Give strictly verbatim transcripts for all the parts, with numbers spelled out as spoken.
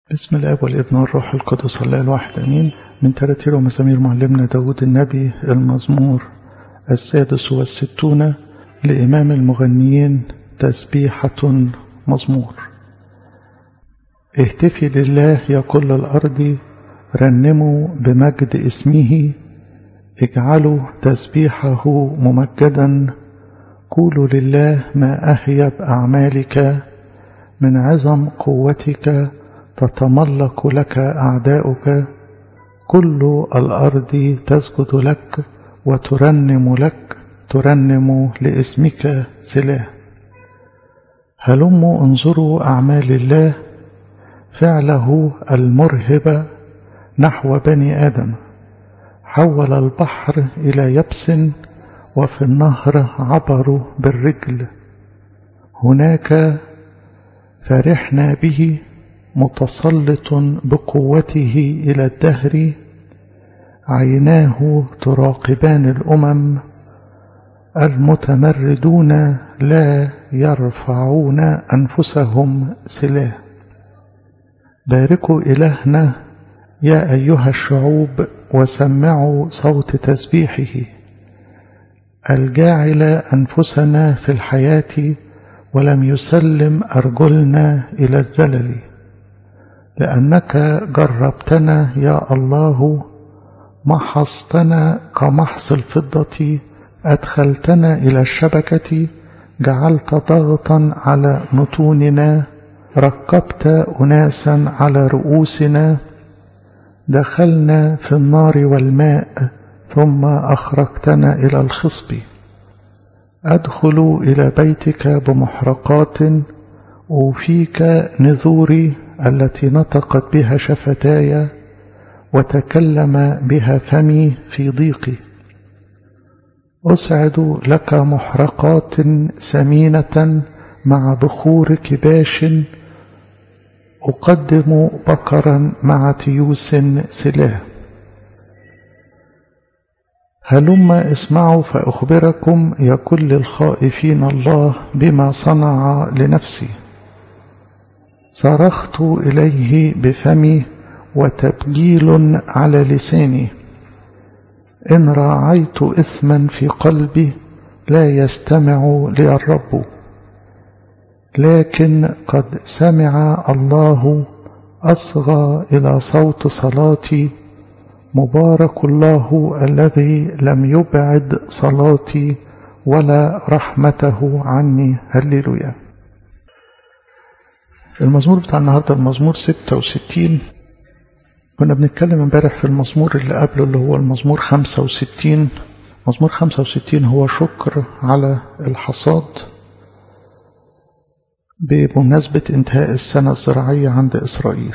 بسم الاب والابن والروح القدس الله الواحد امين. من تراتير ومزامير معلمنا داود النبي، المزمور السادس والستون لإمام المغنيين، تسبيحة مزمور. اهتفي لله يا كل الأرض، رنموا بمجد اسمه، اجعلوا تسبيحه ممجدا، قولوا لله ما أهيب أعمالك، من عظم قوتك تتملق لك أعداؤك، كل الأرض تسجد لك وترنم لك، ترنم لاسمك سلاه. هلموا انظروا أعمال الله، فعله المرهب نحو بني آدم، حول البحر إلى يبس، وفي النهر عبروا بالرجل، هناك فرحنا به، متسلط بقوته إلى الدهر، عيناه تراقبان الأمم، المتمردون لا يرفعون أنفسهم سلاه. باركوا إلهنا يا أيها الشعوب، وسمعوا صوت تسبيحه، الجاعل أنفسنا في الحياة، ولم يسلم أرجلنا إلى الزلل. لأنك جربتنا يا الله، محصتنا كمحص الفضة، أدخلتنا إلى الشبكة، جعلت ضغطا على نتوننا، ركبت أناسا على رؤوسنا، دخلنا في النار والماء، ثم أخرجتنا إلى الخصب. أدخل إلى بيتك بمحرقات، أوفيك نذوري التي نطقت بها شفتاي، وتكلم بها فمي في ضيقي. أسعد لك محرقات سمينة مع بخور كباش، أقدم بقرا مع تيوس سلاه. هلم اسمعوا فأخبركم يا كل الخائفين الله بما صنع لنفسي. صرخت إليه بفمي، وتبجيل على لساني. إن راعيت إثما في قلبي، لا يستمع لي الرب. لكن قد سمع الله، أصغى إلى صوت صلاتي. مبارك الله الذي لم يبعد صلاتي، ولا رحمته عني. هللويا. المزمور بتاع النهارده المزمور ستة وستين. كنا بنتكلم امبارح في المزمور اللي قبله اللي هو المزمور خمسة وستين. مزمور خمسة وستين هو شكر على الحصاد بمناسبة انتهاء السنة الزراعية عند إسرائيل.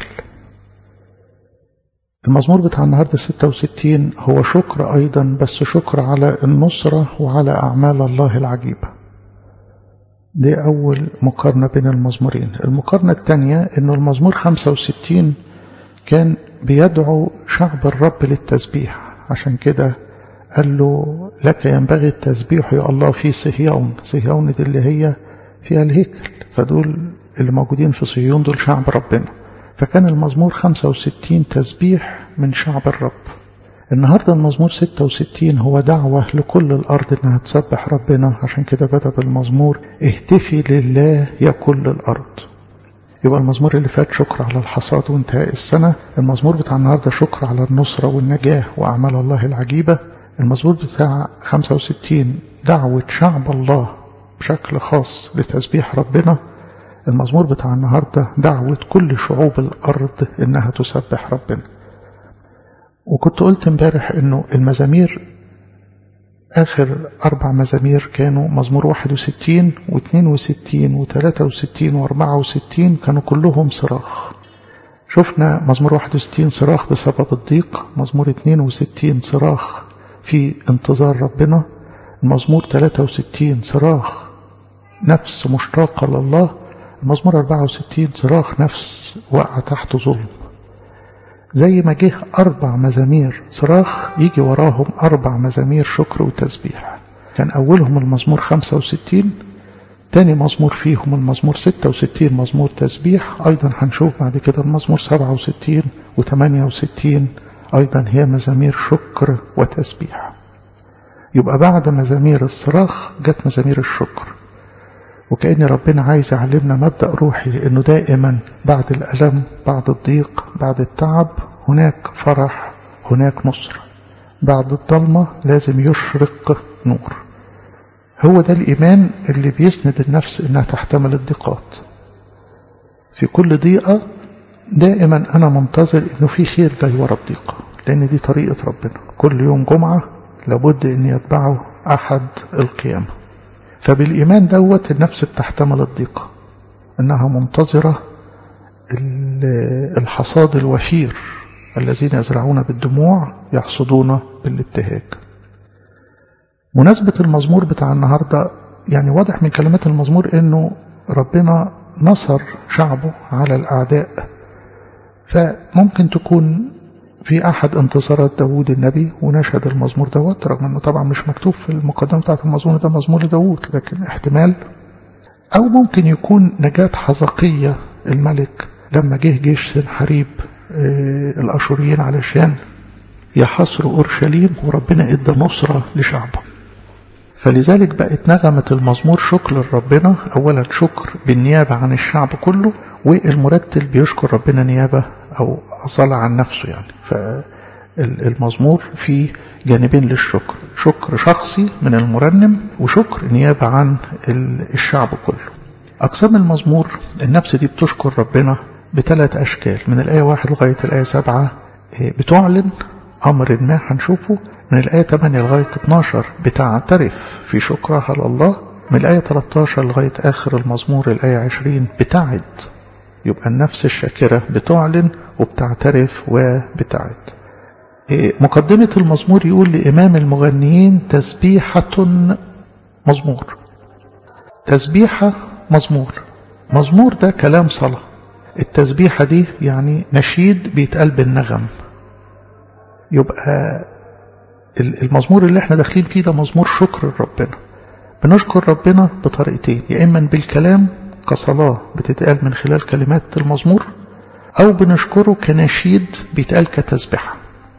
المزمور بتاع النهارده ستة وستين هو شكر أيضا، بس شكر على النصرة وعلى أعمال الله العجيبة. دي أول مقارنة بين المزمورين. المقارنة الثانية إنه المزمور خمسة وستين كان بيدعو شعب الرب للتسبيح، عشان كده قال له لك ينبغي التسبيح يا الله في صهيون. صهيون دي اللي هي فيها الهيكل، فدول اللي موجودين في صهيون دول شعب ربنا. فكان المزمور خمسة وستين تسبيح من شعب الرب. النهاردة المزمور ستة وستين هو دعوة لكل الأرض إنها تسبح ربنا، عشان كده بدأ بالمزمور اهتفي لله يا كل الأرض. يبقى المزمور اللي فات شكر على الحصاد وانتهاء السنة، المزمور بتاع النهاردة شكر على النصرة والنجاة وأعمال الله العجيبة. المزمور بتاع خمسة وستين دعوة شعب الله بشكل خاص لتسبيح ربنا. المزمور بتاع النهاردة دعوة كل شعوب الأرض إنها تسبح ربنا. وكنت قلت امبارح إنه المزامير آخر أربع مزامير كانوا مزمور واحد وستين واثنين وستين وثلاثة وستين وأربعة وستين، كانوا كلهم صراخ. شفنا مزمور واحد وستين صراخ بسبب الضيق، مزمور اثنين وستين صراخ في انتظار ربنا، المزمور ثلاثة وستين صراخ نفس مشتاقة لله، المزمور أربعة وستين صراخ نفس وقع تحت ظلم. زي ما جه أربع مزامير صراخ، يجي وراهم أربع مزامير شكر وتسبيح. كان أولهم المزمور خمسة وستين، تاني مزمور فيهم المزمور ستة وستين مزمور تسبيح، أيضا هنشوف بعد كده المزمور سبعة وستين وثمانية وستين أيضا هي مزامير شكر وتسبيح. يبقى بعد مزامير الصراخ جت مزامير الشكر، وكأن ربنا عايز يعلمنا مبدأ روحي إنه دائما بعد الألم، بعد الضيق، بعد التعب هناك فرح، هناك نصر. بعد الظلمة لازم يشرق نور. هو ده الإيمان اللي بيسند النفس إنها تحتمل الضيقات. في كل ضيقة دائما أنا منتظر إنه في خير جاي ورا الضيقة، لأن دي طريقة ربنا. كل يوم جمعة لابد أن يتبعه أحد القيامة. فبالإيمان دوت النفس بتحتمل الضيقة، إنها منتظرة الحصاد الوفير. الذين يزرعون بالدموع يحصدون بالابتهاج. مناسبة المزمور بتاع النهاردة يعني واضح من كلمات المزمور إنه ربنا نصر شعبه على الأعداء. فممكن تكون في أحد انتصارات داود النبي ونشهد المزمور دوت، رغم أنه طبعا مش مكتوب في المقدمة بتاعة المزمور ده مزمور لداود، لكن احتمال. أو ممكن يكون نجاة حزقية الملك لما جه جيش سنحريب الأشوريين علشان يحاصروا أورشليم، وربنا ادى نصرة لشعبه. فلذلك بقت نغمة المزمور شكر لربنا. أولا شكر بالنيابة عن الشعب كله، والمرتل بيشكر ربنا نيابة أو أصالة عن نفسه يعني. فالمزمور فيه جانبين للشكر، شكر شخصي من المرنم وشكر نيابة عن الشعب كله. أقسام المزمور النفس دي بتشكر ربنا بثلاث أشكال، من الآية واحد لغاية الآية سبعة بتعلن أمر ما هنشوفه، من الآية ثمانية لغاية اثناشر بتعترف في شكرها لله، من الآية ثلاثة عشر لغاية آخر المزمور الآية عشرين بتعد. يبقى النفس الشاكرة بتعلن وبتعترف وبتعد. مقدمة المزمور يقول لإمام المغنيين تسبيحة مزمور. تسبيحة مزمور. مزمور ده كلام صلاة. التسبيحة دي يعني نشيد بيتقال بالنغم. يبقى المزمور اللي احنا داخلين فيه ده مزمور شكر لربنا. بنشكر ربنا بطريقتين، يا إما بالكلام كصلاة بتتقال من خلال كلمات المزمور، أو بنشكره كنشيد بيتقال كتسبيحة.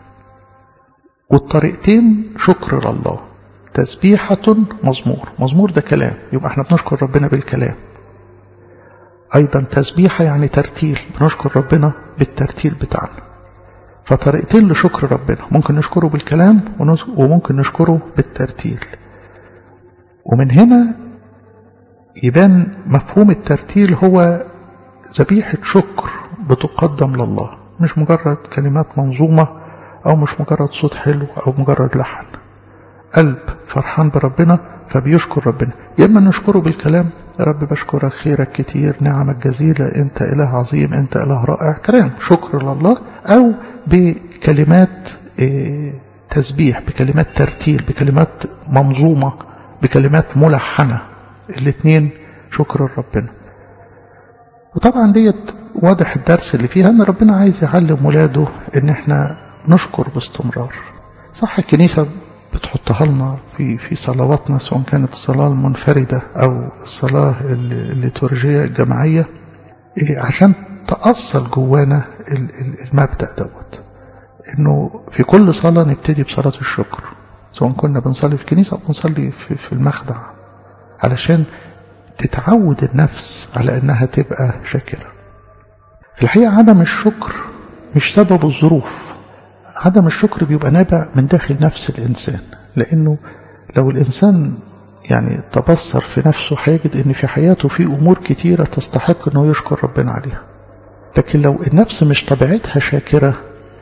والطريقتين شكر لله. تسبيحة مزمور. مزمور ده كلام، يبقى احنا بنشكر ربنا بالكلام. أيضا تسبيحة يعني ترتيل، بنشكر ربنا بالترتيل بتاعنا. فطريقتين لشكر ربنا، ممكن نشكره بالكلام وممكن نشكره بالترتيل. ومن هنا يبان مفهوم الترتيل هو ذبيحة شكر بتقدم لله، مش مجرد كلمات منظومة أو مش مجرد صوت حلو أو مجرد لحن. قلب فرحان بربنا فبيشكر ربنا. يا إما نشكره بالكلام، يا رب بشكرك، خيرك كتير، نعمك جزيلة، أنت إله عظيم، أنت إله رائع، كلام شكر لله. أو بكلمات تسبيح، بكلمات ترتيل، بكلمات منظومة، بكلمات ملحنة. الاثنين شكر ربنا. وطبعا ديت واضح الدرس اللي فيها ان ربنا عايز يعلم ولاده ان احنا نشكر باستمرار. صح الكنيسة بتحطها لنا في في صلواتنا، سواء كانت الصلاة المنفردة او الصلاة الليتورجية الجماعية، عشان تأصل جوانا المبدأ دوت، انه في كل صلاة نبتدي بصلاة الشكر، سواء كنا بنصلي في كنيسة او بنصلي في, في المخدع، علشان تتعود النفس على انها تبقى شاكرة. في الحقيقة عدم الشكر مش سبب الظروف، عدم الشكر بيبقى نابع من داخل نفس الإنسان. لأنه لو الإنسان يعني تبصر في نفسه هيجد ان في حياته في امور كتيرة تستحق انه يشكر ربنا عليها. لكن لو النفس مش طبيعتها شاكرة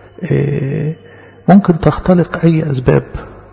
ممكن تختلق اي اسباب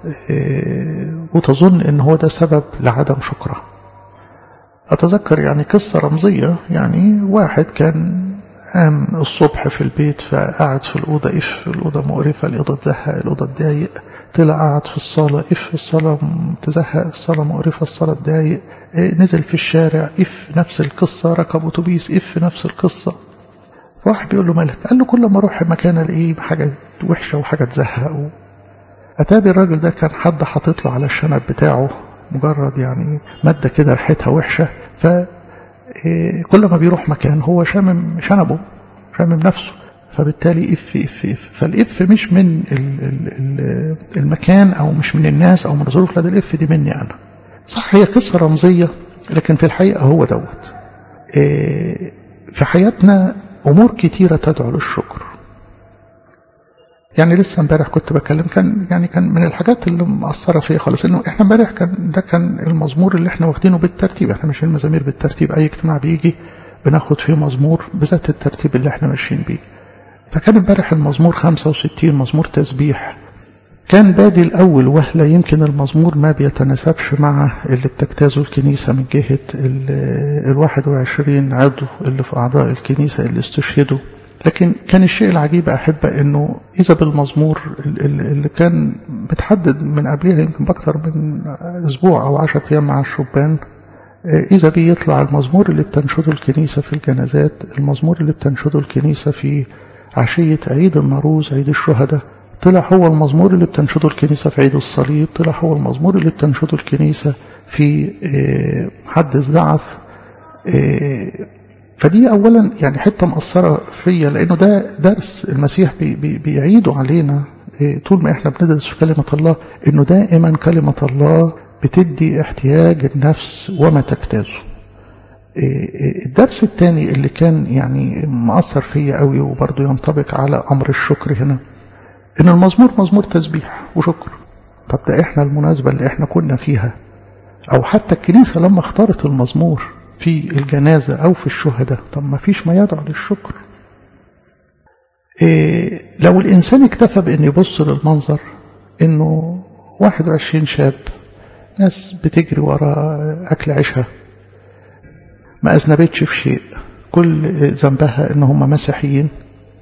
وتظن ان هو ده سبب لعدم شكرها. اتذكر يعني قصة رمزية، يعني واحد كان قام الصبح في البيت فقعد في الأوضة، إف الأوضة مقرفة، الأوضة تزهق، الأوضة تضايق. طلع قعد في الصالة، إف الصالة تزهق، الصالة مقرفة، الصالة تضايق. نزل في الشارع، إف نفس القصة. ركب أتوبيس، إف نفس القصة. فواحد بيقول له مالك؟ قال له كل ما أروح مكان ألاقيه حاجة وحشة وحاجة تزهق. أتابي الراجل ده كان حد حاطط له على الشنب بتاعه مجرد يعني مادة كده ريحتها وحشة فكل ما بيروح مكان هو شامم شنبه، شامم نفسه، فبالتالي اف اف اف فالاف مش من المكان او مش من الناس او من الظروف، لا ده الاف دي مني انا. صح هي قصة رمزية، لكن في الحقيقة هو دوت. في حياتنا امور كتيرة تدعو للشكر. يعني لسه امبارح كنت بكلم، كان يعني كان من الحاجات اللي مأثرة فيا خالص انه احنا امبارح كان ده كان المزمور اللي احنا واخدينه بالترتيب. احنا مش المزامير بالترتيب، اي اجتماع بيجي بناخد فيه مزمور بذات الترتيب اللي احنا ماشيين بيه. فكان امبارح المزمور خمسة وستين مزمور تسبيح. كان بادي الأول وهلة يمكن المزمور ما بيتناسبش مع اللي بتجتازه الكنيسة من جهة الواحد وعشرين عضو اللي في أعضاء الكنيسة اللي استشهدوا، لكن كان الشيء العجيب أحبة أنه إذا بالمزمور اللي كان متحدد من قبلها يمكن بأكثر من أسبوع أو عشرة أيام مع الشبان، إذا بيطلع المزمور اللي بتنشده الكنيسة في الجنازات، المزمور اللي بتنشده الكنيسة في عشية عيد النروز عيد الشهداء، طلع هو المزمور اللي بتنشده الكنيسة في عيد الصليب، طلع هو المزمور اللي بتنشده الكنيسة في حدث ضعف. فدي أولا يعني حتة مأثرة فيا، لأنه ده درس المسيح بي بي بيعيده علينا طول ما احنا بندرس في كلمة الله، إنه دائما كلمة الله بتدي احتياج النفس وما تجتازه. الدرس الثاني اللي كان يعني مأثر فيا قوي وبرضه ينطبق على أمر الشكر هنا، إن المزمور مزمور تسبيح وشكر. طب ده إحنا المناسبة اللي إحنا كنا فيها، أو حتى الكنيسة لما اختارت المزمور في الجنازة أو في الشهداء، طب ما فيش ما يدعو للشكر. إيه لو الإنسان اكتفى بأن يبص للمنظر إنه واحد وعشرين شاب ناس بتجري وراء أكل عيشها، ما أذنبتش في شيء، كل ذنبها إنهم مسيحيين،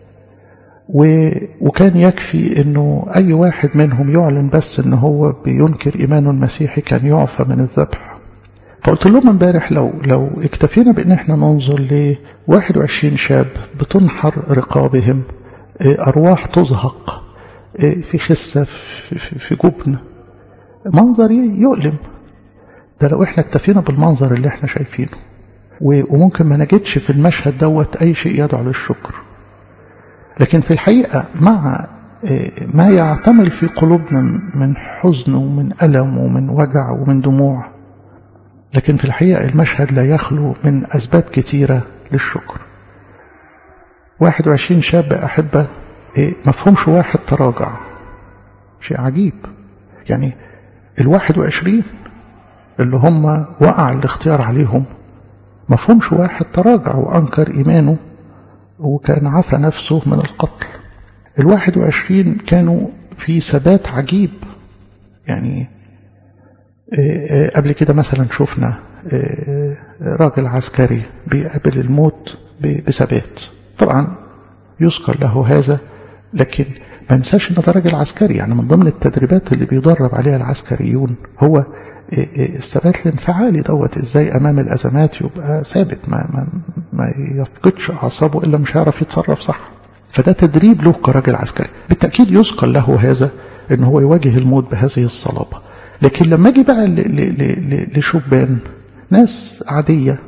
وكان يكفي إنه أي واحد منهم يعلن بس إنه هو بينكر إيمانه المسيحي كان يعفى من الذبح. فقلت لهم امبارح لو لو اكتفينا بإن احنا ننظر ل واحد وعشرين شاب بتنحر رقابهم، أرواح تزهق في خسة في جبن، منظر يؤلم. ده لو احنا اكتفينا بالمنظر اللي احنا شايفينه، وممكن ما نجدش في المشهد دوت أي شيء يدعو للشكر. لكن في الحقيقة مع ما يعتمل في قلوبنا من حزن ومن ألم ومن وجع ومن دموع، لكن في الحقيقة المشهد لا يخلو من أسباب كثيرة للشكر. واحد وعشرين شاب أحبة مفهومش واحد تراجع، شيء عجيب. يعني الواحد وعشرين اللي هم وقع الاختيار عليهم مفهومش واحد تراجع وأنكر إيمانه وكان عفى نفسه من القتل. الواحد وعشرين كانوا في ثبات عجيب. يعني قبل كده مثلا شفنا راجل عسكري بيقابل الموت بثبات، طبعا يذكر له هذا، لكن ما ننساش ان ده راجل عسكري. يعني من ضمن التدريبات اللي بيدرب عليها العسكريون هو الثبات الانفعالي دوت، ازاي امام الازمات يبقى ثابت، ما, ما, ما يفقدش اعصابه الا مش هيعرف يتصرف صح. فده تدريب له كراجل عسكري. بالتاكيد يذكر له هذا ان هو يواجه الموت بهذه الصلابه. لكن لما اجي بقى لشبان ناس عاديه،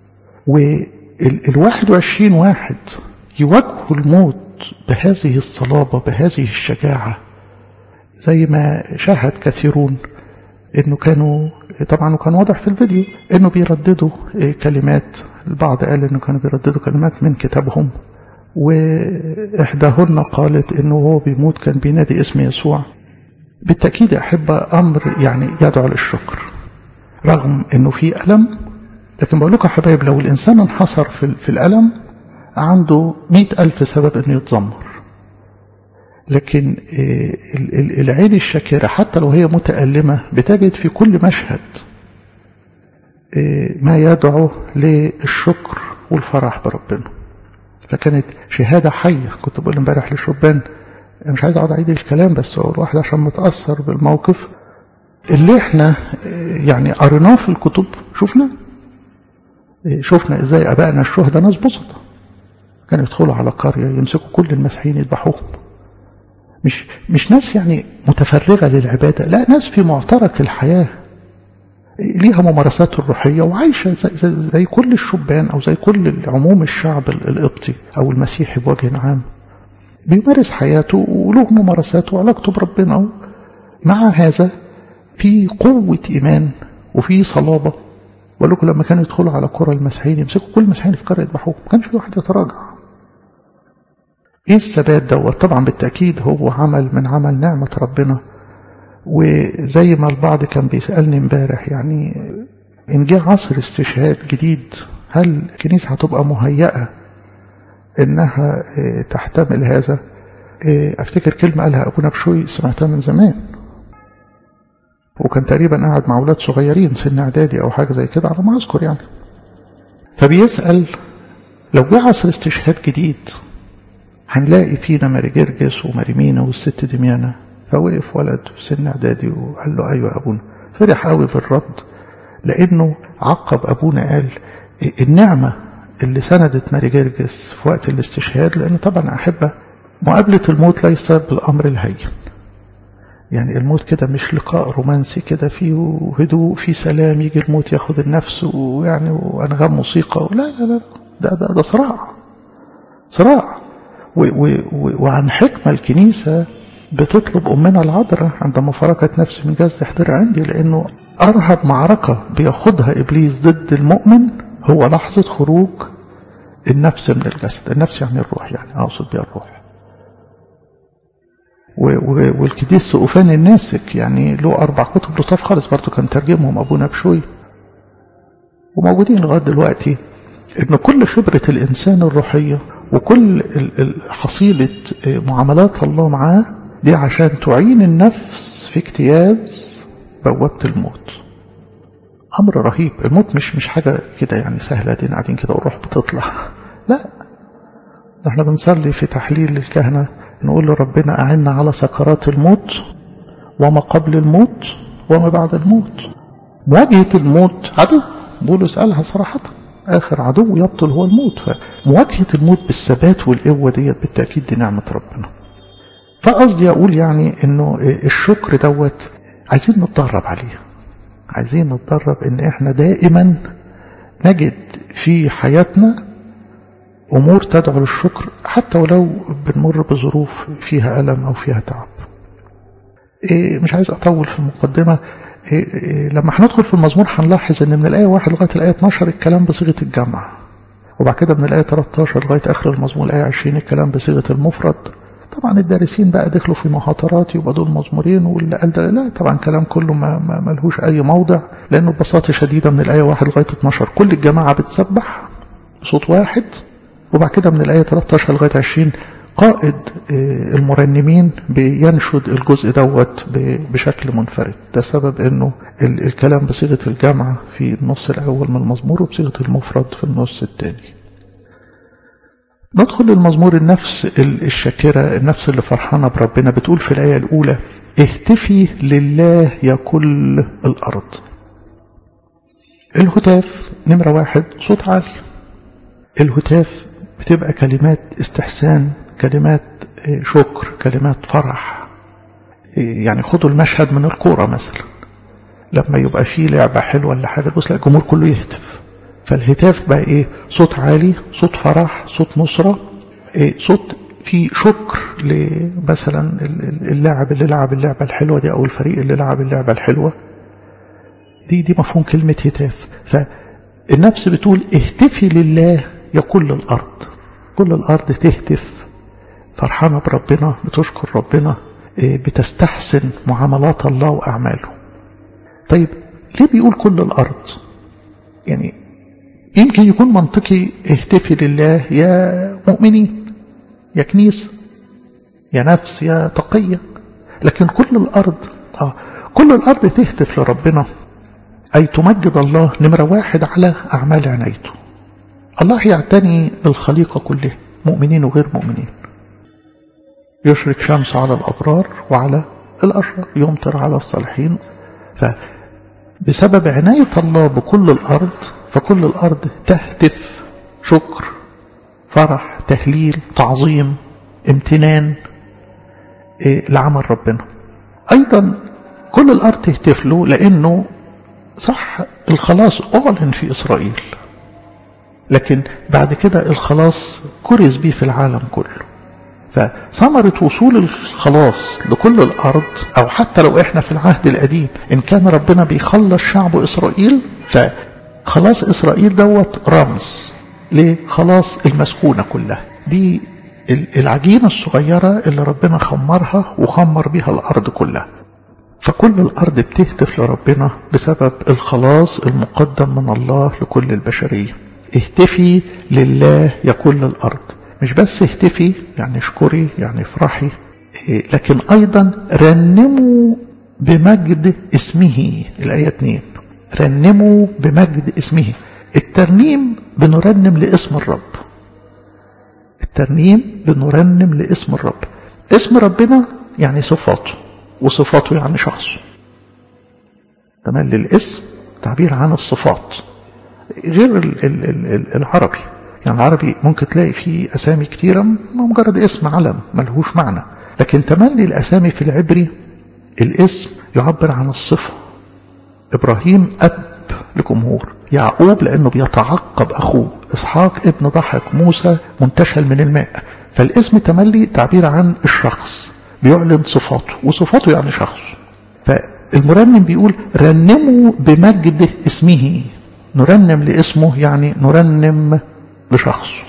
والواحد وعشرين واحد يواجهوا الموت بهذه الصلابه بهذه الشجاعه، زي ما شاهد كثيرون انه كانوا طبعا وكان واضح في الفيديو انه بيرددوا كلمات. البعض قال انه كانوا بيرددوا كلمات من كتابهم، واحداهن قالت انه هو بيموت كان بينادي اسم يسوع. بالتأكيد أحب أمر يعني يدعو للشكر رغم انه في ألم. لكن بقول لكم يا حبايب، لو الإنسان انحصر في, في الألم عنده مئة ألف سبب انه يتذمر، لكن العين الشاكرة حتى لو هي متألمة بتجد في كل مشهد ما يدعو للشكر والفرح بربنا. فكانت شهادة حية. كنت بقول امبارح للشبان، مش عايز اقعد اعيد الكلام، بس هو الواحد عشان متأثر بالموقف اللي احنا يعني قريناه في الكتب. شفنا شفنا ازاي ابائنا الشهداء ناس بسطة كانوا يدخلوا على قرية يمسكوا كل المسيحيين يذبحوهم. مش مش ناس يعني متفرغة للعبادة، لا، ناس في معترك الحياة. ليها ممارسات الروحية وعايشة زي, زي, زي كل الشبان أو زي كل عموم الشعب القبطي أو المسيحي بوجه عام، بيمارس حياته وله ممارساته وعلاقته بربنا. مع هذا في قوة إيمان وفي صلابة. ولكن لما كانوا يدخلوا على قرى المسيحيين يمسكوا كل المسيحيين في قرية يذبحوهم، ما كانش في واحد يتراجع. ايه الثبات دوت؟ طبعا بالتأكيد هو عمل من عمل نعمة ربنا. وزي ما البعض كان بيسألني امبارح، يعني إن جه عصر استشهاد جديد هل الكنيسة هتبقى مهيئة إنها تحتمل هذا؟ أفتكر كلمة قالها أبونا بشوي سمعتها من زمان، وكان تقريبا قاعد مع أولاد صغيرين سن إعدادي أو حاجة زي كده على ما أذكر يعني. فبيسأل لو جه عصر استشهاد جديد هنلاقي فينا ماري جرجس وماري مينا والست دميانة. فوقف ولد في سن إعدادي وقال له أيوة أبونا. فرح قوي بالرد، لأنه عقب أبونا قال النعمة اللي سندت ماري جرجس في وقت الاستشهاد، لأن طبعا أحبة مقابلة الموت ليس بالأمر الهين. يعني الموت كده مش لقاء رومانسي كده فيه هدوء فيه سلام يجي الموت ياخد النفس ويعني وأنغام موسيقى، لا لا لا، ده ده ده صراع صراع. وعن حكمة الكنيسة بتطلب أمنا العذراء عندما فرقت نفسي من جسد احضر عندي، لأنه أرهب معركة بياخدها إبليس ضد المؤمن هو لحظة خروج النفس من الجسد. النفس يعني الروح، يعني أقصد بها الروح. والكديس سقوفان الناسك يعني له أربع كتب لطاف خالص برضو كان ترجمهم أبونا بشوي وموجودين لغاية دلوقتي. إن كل خبرة الإنسان الروحية وكل حصيلة معاملات الله معاه دي عشان تعين النفس في اجتياز بوابة الموت. أمر رهيب. الموت مش مش حاجة كده يعني سهلة دي قاعدين كده والروح بتطلع، لا. احنا بنصلي في تحليل الكهنة نقول له ربنا أعنا على سكرات الموت وما قبل الموت وما بعد الموت. مواجهة الموت عدو، بولس قالها صراحة، آخر عدو يبطل هو الموت. فمواجهة الموت بالثبات والقوة ديت بالتأكيد دي نعمة ربنا. فقصدي أقول يعني إنه الشكر دوت عايزين نتدرب عليه، عايزين نتدرب إن إحنا دائما نجد في حياتنا أمور تدعو للشكر حتى ولو بنمر بظروف فيها ألم أو فيها تعب. إيه مش عايز أطول في المقدمة. إيه إيه لما هندخل في المزمور هنلاحظ إن من الآية واحد لغاية الآية اتناشر الكلام بصيغة الجمع، وبعد كده من الآية تلتاشر لغاية آخر المزمور الآية عشرين الكلام بصيغة المفرد. طبعا الدارسين بقى دخلوا في مخاطرات يبقى دول مزمورين، واللي قال ده لا، طبعا كلام كله ما, ما ملهوش أي موضع، لأنه ببساطة شديدة من الآية واحد لغاية اتناشر كل الجماعة بتسبح بصوت واحد، وبعد كده من الآية تلتاشر لغاية عشرين قائد المرنمين بينشد الجزء دوت بشكل منفرد. ده سبب انه الكلام بصيغة الجمع في النص الأول من المزمور وبصيغة المفرد في النص الثاني. ندخل للمزمور. النفس الشاكرة، النفس اللي فرحانة بربنا، بتقول في الآية الأولى اهتفي لله يا كل الأرض. الهتاف نمرة واحد صوت عالي. الهتاف بتبقى كلمات استحسان، كلمات شكر، كلمات فرح. يعني خدوا المشهد من الكورة مثلا، لما يبقى فيه لعبة حلوة ولا حاجة بص الجمهور كله يهتف. فالهتاف بقى ايه؟ صوت عالي، صوت فرح، صوت نصرة، إيه؟ صوت فيه شكر لمثلا اللاعب اللي لعب اللعبة الحلوة دي او الفريق اللي لعب اللعبة الحلوة دي. دي مفهوم كلمة هتاف. فالنفس بتقول اهتفي لله يا كل الأرض. كل الأرض تهتف، فرحانة بربنا، بتشكر ربنا، بتستحسن معاملات الله وأعماله. طيب ليه بيقول كل الأرض؟ يعني يمكن يكون منطقي اهتفي لله يا مؤمنين، يا كنيسة، يا نفس، يا تقية. لكن كل الأرض آه كل الأرض تهتف لربنا، أي تمجد الله نمرة واحد على أعمال عنايته. الله يعتني بالخليقة كلها، مؤمنين وغير مؤمنين. يشرق شمس على الأبرار وعلى الأشرار، يمطر على الصالحين. فبسبب عناية الله بكل الأرض فكل الأرض تهتف شكر، فرح، تهليل، تعظيم، امتنان إيه لعمل ربنا. أيضا كل الأرض تهتف له لأنه صح الخلاص أعلن في إسرائيل، لكن بعد كده الخلاص كرز بيه في العالم كله. فثمرة وصول الخلاص لكل الأرض، أو حتى لو إحنا في العهد القديم إن كان ربنا بيخلص شعب إسرائيل، فخلاص إسرائيل دوت رمز لخلاص المسكونة كلها. دي العجينة الصغيرة اللي ربنا خمرها وخمر بها الأرض كلها. فكل الأرض بتهتف لربنا بسبب الخلاص المقدم من الله لكل البشرية. اهتفي لله يا كل الأرض، مش بس اهتفي يعني اشكري يعني افرحي، لكن أيضا رنموا بمجد اسمه. الآية اتنين، رنموا بمجد اسمه. الترنيم بنرنم لاسم الرب، الترنيم بنرنم لاسم الرب. اسم ربنا يعني صفاته، وصفاته يعني شخصه. تمام، للاسم تعبير عن الصفات، غير ال ال ال العربي. يعني العربي ممكن تلاقي فيه أسامي كتيرة مجرد اسم علم ملهوش معنى، لكن تملي الأسامي في العبري الاسم يعبر عن الصفة. إبراهيم أب لجمهور، يعقوب لأنه بيتعقب أخوه، إسحاق ابن ضحك، موسى منتشل من الماء. فالاسم تملي تعبير عن الشخص، بيعلن صفاته، وصفاته يعني شخص. فالمرنم بيقول رنموا بمجد اسمه، نرنم لاسمه يعني نرنم لشخصه.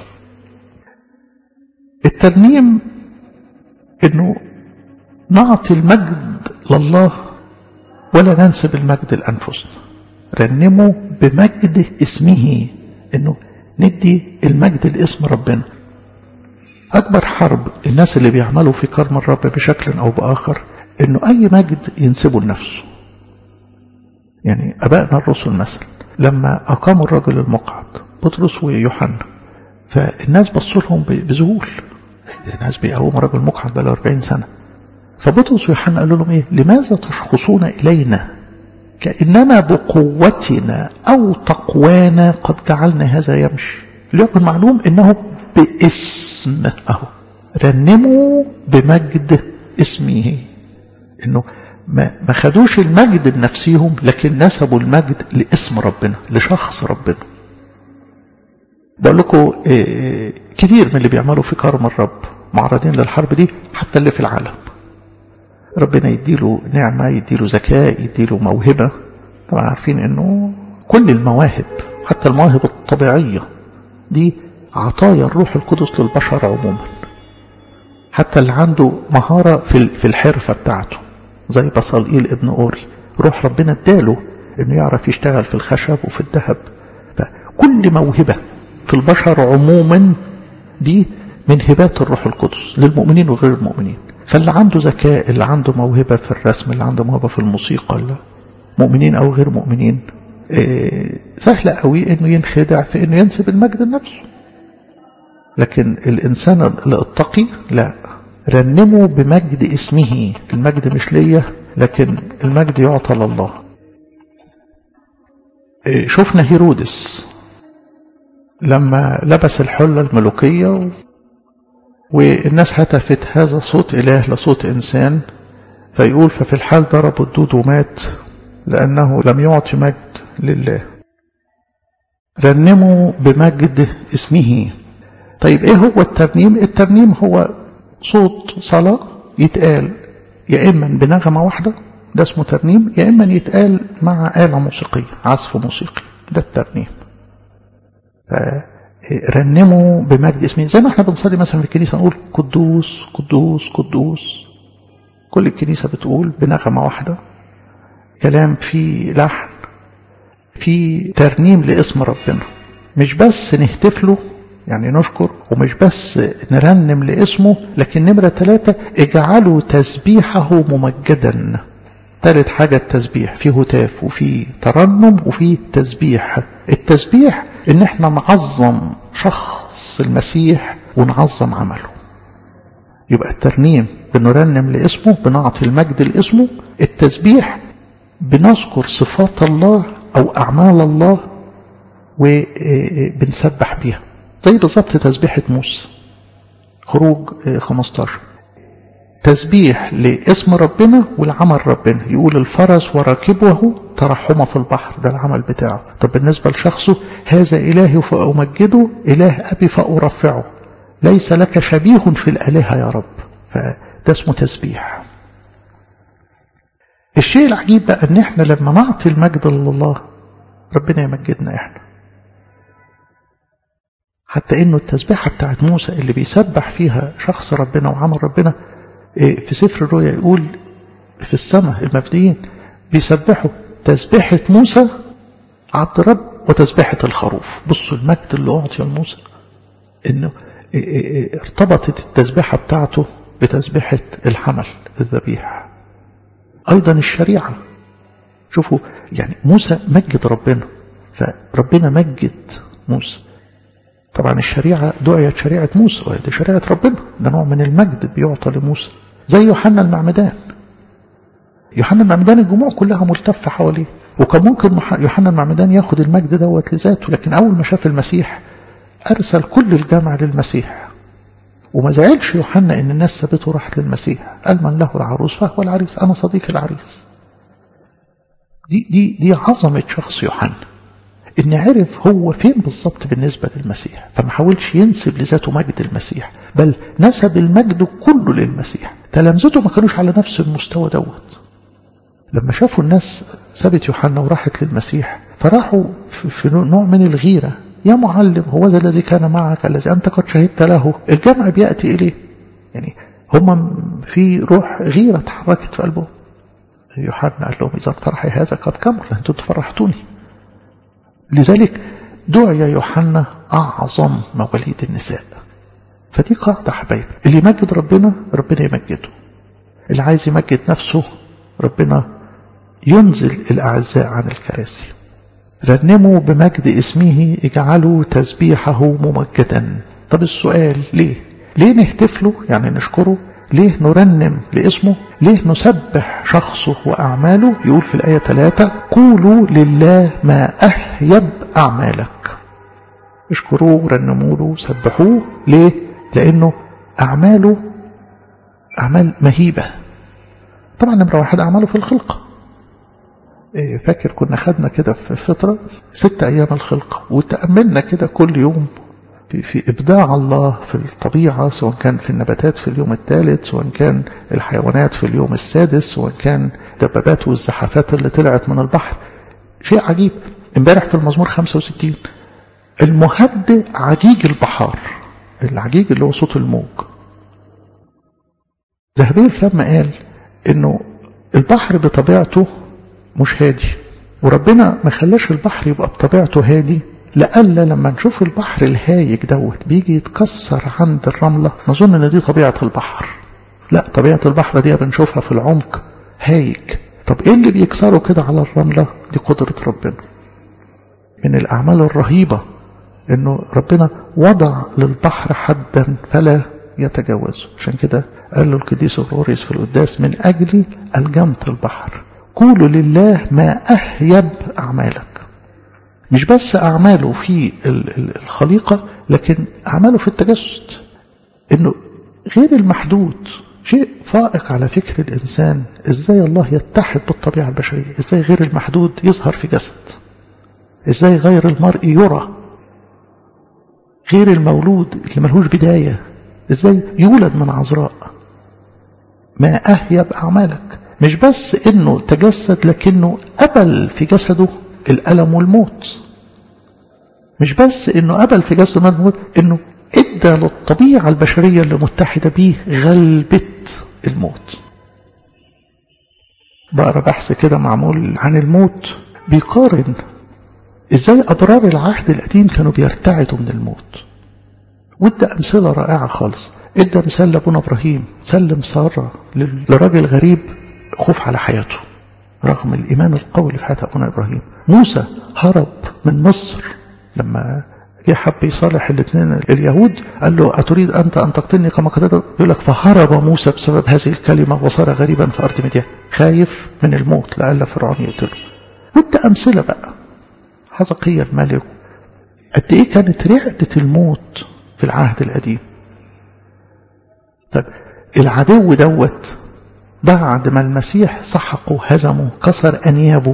الترنيم انه نعطي المجد لله ولا ننسب المجد لأنفسنا. رنموا بمجد اسمه، انه ندي المجد لاسم ربنا. اكبر حرب الناس اللي بيعملوا في كرم الرب بشكل او باخر انه اي مجد ينسبوا لنفسه. يعني ابائنا الرسل مثلا لما اقاموا الرجل المقعد بطرس ويوحنا، فالناس بصوا لهم بذهول، الناس بيقوموا رجل مقعد بقى له أربعين سنة. فبطرس ويوحنا قالوا لهم ايه؟ لماذا تشخصون الينا كاننا بقوتنا او تقوانا قد جعلنا هذا يمشي؟ ليكن معلوم انه باسم. اهو رنموا بمجد اسمه، انه ما ما خدوش المجد لنفسهم، لكن نسبوا المجد لاسم ربنا، لشخص ربنا. بقول لكم إيه، كتير من اللي بيعملوا في كرم الرب معرضين للحرب دي، حتى اللي في العالم. ربنا يديله نعمة، يديله ذكاء، يديله موهبة. طبعا عارفين انه كل المواهب حتى المواهب الطبيعية دي عطايا الروح القدس للبشر عموما. حتى اللي عنده مهارة في في الحرفة بتاعته زي بصلئيل ابن أوري، روح ربنا اداله انه يعرف يشتغل في الخشب وفي الذهب. فكل موهبة في البشر عموما دي من هبات الروح القدس للمؤمنين وغير المؤمنين. فاللي عنده ذكاء، اللي عنده موهبة في الرسم، اللي عنده موهبة في الموسيقى، اللي مؤمنين أو غير مؤمنين، إيه سهل قوي إنه ينخدع في إنه ينسب المجد لنفسه. لكن الإنسان الاتقي لا، رنموا بمجد اسمه. المجد مش ليا، لكن المجد يعطى لله. إيه شفنا هيرودس لما لبس الحلة الملوكية والناس هتفت هذا صوت إله لصوت إنسان، فيقول ففي الحال ضرب الدود ومات لأنه لم يعطي مجد لله. رنموا بمجد اسمه. طيب إيه هو الترنيم؟ الترنيم هو صوت صلاة يتقال يا إما بنغمة واحدة، ده اسمه ترنيم، يا إما يتقال مع آلة موسيقية، عزف موسيقي، ده الترنيم. فرنموا بمجد اسمه. زي ما احنا بنصلي مثلا في الكنيسة نقول قدوس قدوس قدوس، كل الكنيسة بتقول بنغمة واحدة، كلام فيه لحن، فيه ترنيم لاسم ربنا. مش بس نهتف له يعني نشكر، ومش بس نرنم لاسمه، لكن نمرة ثلاثة اجعلوا تسبيحه ممجدا. ثالث حاجة التسبيح، فيه هتاف وفيه ترنم وفيه تسبيح. التسبيح ان احنا نعظم شخص المسيح ونعظم عمله. يبقى الترنيم بنرنم لاسمه، بنعطي المجد لاسمه. التسبيح بنذكر صفات الله او اعمال الله وبنسبح بيها، زي بالظبط تسبيحة موسى خروج خمستاشر. تسبيح لاسم ربنا والعمل ربنا. يقول الفرس وراكبه ترحم في البحر، ده العمل بتاعه. طب بالنسبة لشخصه، هذا إلهي فأمجده، إله أبي فأرفعه، ليس لك شبيه في الآلهة يا رب. فده اسمه تسبيح. الشيء العجيب بقى ان احنا لما نعطي المجد لله ربنا يمجدنا احنا. حتى انه التسبيحة بتاعت موسى اللي بيسبح فيها شخص ربنا وعمل ربنا، في سفر الرؤيا يقول في السماء المفديين بيسبحوا تسبيحة موسى عبد رب وتسبيحة الخروف. بصوا المجد اللي أعطي لموسى، انه ارتبطت التسبيحة بتاعته بتسبيحة الحمل الذبيح. ايضا الشريعة، شوفوا يعني موسى مجد ربنا فربنا مجد موسى. طبعا الشريعة دعيت شريعة موسى، ودي شريعة ربنا، ده نوع من المجد بيعطى لموسى. زي يوحنا المعمدان، يوحنا المعمدان الجموع كلها ملتفة حواليه، وكان ممكن يوحنا المعمدان ياخد المجد دوت لذاته، لكن أول ما شاف المسيح أرسل كل الجامع للمسيح. وما زعلش يوحنا إن الناس سابته راحت للمسيح، قال من له العروس فهو العريس، أنا صديق العريس. دي دي دي عظمة شخص يوحنا، إن عرف هو فين بالضبط بالنسبة للمسيح، فما حاولش ينسب لذاته مجد المسيح، بل نسب المجد كله للمسيح. تلامذته ما كانوش على نفس المستوى دوت. لما شافوا الناس سابت يوحنا وراحت للمسيح، فراحوا في نوع من الغيرة، يا معلم هو ذا الذي كان معك الذي أنت قد شهدت له، الجمع بيأتي إليه. يعني هم في روح غيرة تحركت في قلبهم. يوحنا قال لهم إذا فرحي هذا قد كمل، أنتم تفرحتوني. لذلك دعي يوحنا أعظم مواليد النساء. فدي قاعدة حبايب، اللي يمجد ربنا ربنا يمجده، اللي عايز يمجد نفسه ربنا ينزل الأعزاء عن الكراسي. رنموا بمجد اسمه، اجعلوا تسبيحه ممجدا. طب السؤال ليه؟ ليه نهتفله يعني نشكره؟ ليه نرنم لاسمه؟ ليه نسبح شخصه وأعماله؟ يقول في الآية ثلاثة قولوا لله ما أهيب أعمالك. اشكروه ورنموا له سبحوه. ليه؟ لأنه أعماله أعمال مهيبة. طبعا نمرة واحد أعماله في الخلقة. فاكر كنا خدنا كده في فترة ست أيام الخلقة، وتأملنا كده كل يوم في, في إبداع الله في الطبيعة، سواء كان في النباتات في اليوم الثالث، سواء كان الحيوانات في اليوم السادس، سواء كان الدبابات والزحافات اللي طلعت من البحر. شيء عجيب. امبارح في المزمور خمسة وستين المهدئ عجيج البحار، العجيج اللي هو صوت الموج. ذهبي الفم قال إنه البحر بطبيعته مش هادي، وربنا ما خلاش البحر يبقى بطبيعته هادي لألا لما نشوف البحر الهايج دوت بيجي يتكسر عند الرملة نظن ان دي طبيعة البحر. لا، طبيعة البحر دي بنشوفها في العمق هايج. طب ايه اللي بيكسره كده على الرملة؟ دي قدرة ربنا. من الأعمال الرهيبة انه ربنا وضع للبحر حدا فلا يتجاوزه. عشان كده قال له القديس غروريوس في القداس من أجل ألجمت البحر. قولوا لله ما أهيب أعمالك. مش بس أعماله في الخليقة، لكن أعماله في التجسد، إنه غير المحدود. شيء فائق على فكر الإنسان إزاي الله يتحد بالطبيعة البشرية، إزاي غير المحدود يظهر في جسد، إزاي غير المرء يرى، غير المولود اللي ملهوش بداية إزاي يولد من عذراء. ما أهيب أعمالك. مش بس إنه تجسد، لكنه قبل في جسده الألم والموت. مش بس إنه قبل في جسده الموت، إنه إدى للطبيعة البشرية اللي متحدة به غلبة الموت. بقرا بحث كده معمول عن الموت بيقارن إزاي أبرار العهد القديم كانوا بيرتعدوا من الموت، وادى أمثلة رائعة خالص. ادى مثال لابونا إبراهيم سلم سارة لراجل غريب خوف على حياته رغم الإيمان القوي اللي في حياة أبونا إبراهيم. موسى هرب من مصر لما جه حب يصالح الاثنين اليهود، قال له أتريد أنت أن تقتلني كما قتلت؟ يقول لك فهرب موسى بسبب هذه الكلمة وصار غريبا في أرض مدين، خايف من الموت لألا فرعون يقتله. وادى أمثلة بقى حزقيا الملك قد إيه كانت رعدة الموت في العهد القديم. طيب العدو دوت بعد ما المسيح سحقه هزمه كسر أنيابه،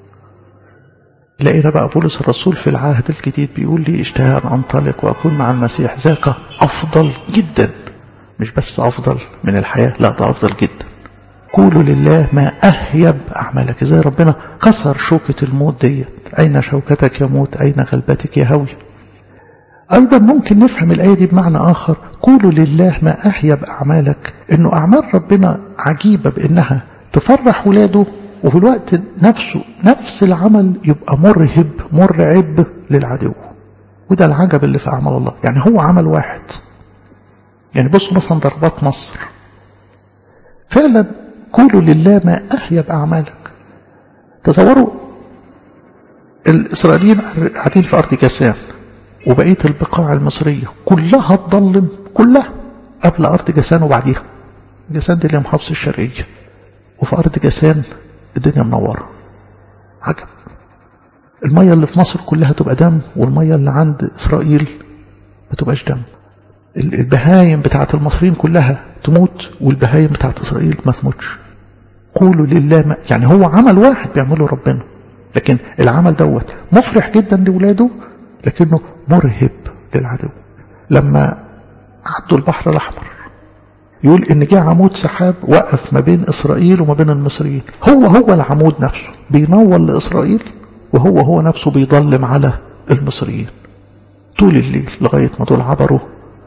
لقينا بقى بولس الرسول في العهد الجديد بيقول لي اشتهى أن أنطلق وأكون مع المسيح ذاك أفضل جدا. مش بس أفضل من الحياة، لا ده أفضل جدا. قولوا لله ما أهيب أعمالك. زي ربنا كسر شوكة الموت ديت. أين شوكتك يا موت، أين غلبتك يا هوي. أيضا ممكن نفهم الآية دي بمعنى آخر، قولوا لله ما أهيب أعمالك، إنه أعمال ربنا عجيبة بإنها تفرح ولاده، وفي الوقت نفسه نفس العمل يبقى مرهب مرعب للعدو. وده العجب اللي في أعمال الله. يعني هو عمل واحد. يعني بصوا مثلا ضربات مصر، فعلا قولوا لله ما أهيب أعمالك. تصوروا الإسرائيليين قاعدين في أرض جاسان، وبقية البقاع المصرية كلها تضلم، كلها قبل أرض جاسان وبعديها. جاسان دي اللي محافظة الشرقية، وفي أرض جاسان الدنيا منورة. عجب. المية اللي في مصر كلها تبقى دم، والمية اللي عند إسرائيل ما تبقاش دم. البهايم بتاعت المصريين كلها تموت، والبهايم بتاعت إسرائيل ما تموتش. قولوا لله ما، يعني هو عمل واحد بيعمله ربنا، لكن العمل دوت مفرح جدا لولاده، لكنه مرهب للعدو. لما عدوا البحر الأحمر يقول إن جاء عمود سحاب وقف ما بين إسرائيل وما بين المصريين. هو هو العمود نفسه بينور لإسرائيل، وهو هو نفسه بيضلم على المصريين طول الليل لغاية ما دول عبروا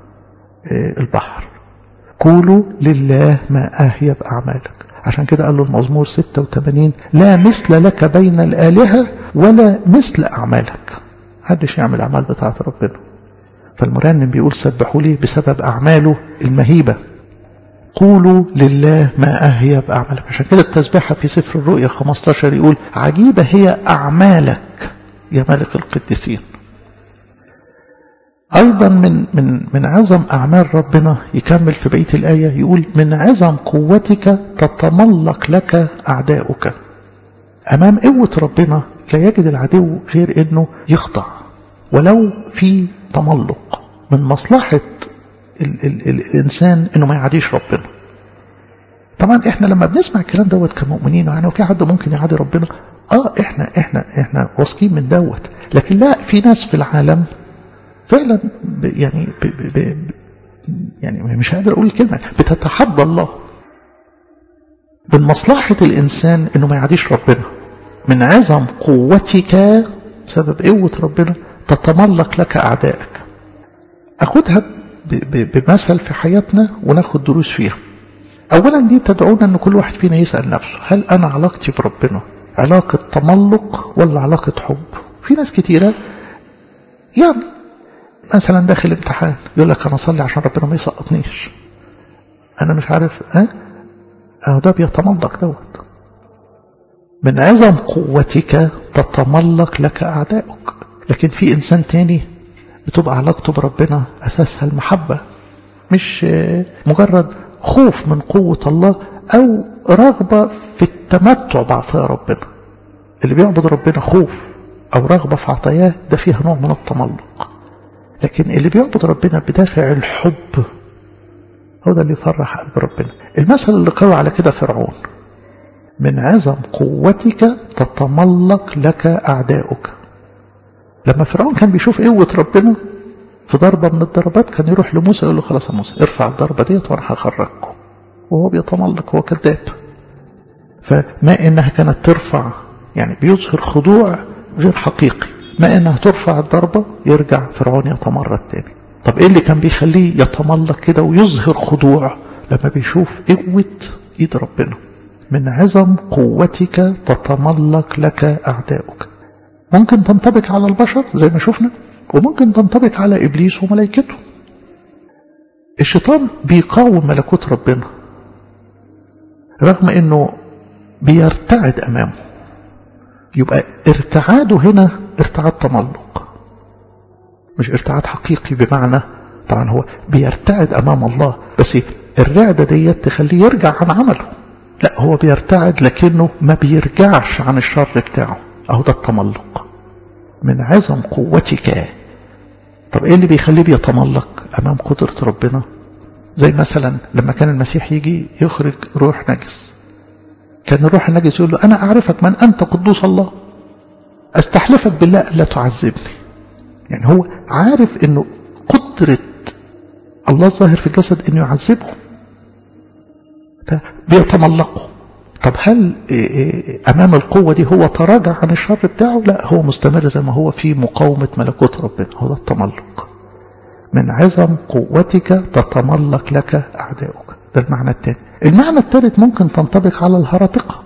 البحر. قولوا لله ما أهيب أعمالك. عشان كده قال له المزمور ستة وثمانين لا مثل لك بين الآلهة ولا مثل أعمالك. محدش يعمل أعمال بتاعة ربنا. فالمرنم بيقول سبحوا لي بسبب أعماله المهيبة. قولوا لله ما أهيب أعمالك. عشان كده التسبيحة في سفر الرؤيا خمستاشر يقول عجيبة هي أعمالك يا ملك القديسين. أيضا من من من عظم أعمال ربنا يكمل في بقية الآية يقول من عظم قوتك تتملق لك أعداؤك. أمام قوة ربنا لا يجد العدو غير إنه يخضع ولو في تملق. من مصلحة ال ال ال الإنسان إنه ما يعاديش ربنا. طبعا إحنا لما بنسمع الكلام دوت كمؤمنين، يعني وفي حد ممكن يعادي ربنا، آه إحنا إحنا إحنا واثقين من دوت، لكن لا، في ناس في العالم فعلا يعني ب ب ب يعني مش قادر أقول الكلمة، بتتحدى الله. من مصلحة الإنسان إنه ما يعاديش ربنا. من عظم قوتك بسبب قوة ربنا تتملق لك أعدائك. أخدها بمثل في حياتنا وناخد دروس فيها. أولا دي تدعونا أن كل واحد فينا يسأل نفسه، هل أنا علاقتي بربنا علاقة تملق ولا علاقة حب؟ في ناس كتيرة يعني مثلا داخل امتحان يقول لك أنا أصلي عشان ربنا ما يسقطنيش، أنا مش عارف ها أه ده بيتملق دوت. من عظم قوتك تتملق لك أعدائك. لكن في إنسان تاني بتبقى علاقته بربنا أساسها المحبة، مش مجرد خوف من قوة الله أو رغبة في التمتع بعطايا ربنا. اللي بيعبد ربنا خوف أو رغبة في عطاياه ده فيها نوع من التملق. لكن اللي بيعبد ربنا بدافع الحب هو ده اللي يفرح قلب ربنا. المثل اللي قوي على كده فرعون. من عظم قوتك تتملق لك أعداؤك. لما فرعون كان بيشوف قوة ربنا في ضربة من الضربات كان يروح لموسى يقول له خلاص يا موسى ارفع الضربة ديت وانا هخرجكم، وهو بيتملق، هو كذاب. فما انها كانت ترفع يعني بيظهر خضوع غير حقيقي، ما انها ترفع الضربة يرجع فرعون يتمرد تاني. طب ايه اللي كان بيخليه يتملق كده ويظهر خضوع؟ لما بيشوف قوة ايد ربنا. من عظم قوتك تتملق لك أعداؤك. ممكن تنطبق على البشر زي ما شفنا، وممكن تنطبق على إبليس وملائكته. الشيطان بيقاوم ملكوت ربنا رغم أنه بيرتعد أمامه. يبقى ارتعاده هنا ارتعاد تملق، مش ارتعاد حقيقي، بمعنى طبعا هو بيرتعد أمام الله، بس الرعدة ديت تخليه يرجع عن عمله. لا، هو بيرتعد لكنه ما بيرجعش عن الشر بتاعه. أهو ده التملق. من عظم قوتك. طب ايه اللي بيخليه بيتملق امام قدرة ربنا؟ زي مثلا لما كان المسيح يجي يخرج روح نجس، كان الروح النجس يقول له أنا أعرفك من أنت قدوس الله، أستحلفك بالله ألا تعذبني. يعني هو عارف أنه قدرة الله الظاهر في الجسد أنه يعذبه، فبيتملقه. طب هل أمام القوة دي هو تراجع عن الشر بتاعه؟ لا، هو مستمر زي ما هو في مقاومة ملكوت ربنا. هو ده التملق. من عظم قوتك تتملق لك أعداؤك. ده المعنى الثاني. المعنى الثالث ممكن تنطبق على الهرطقة.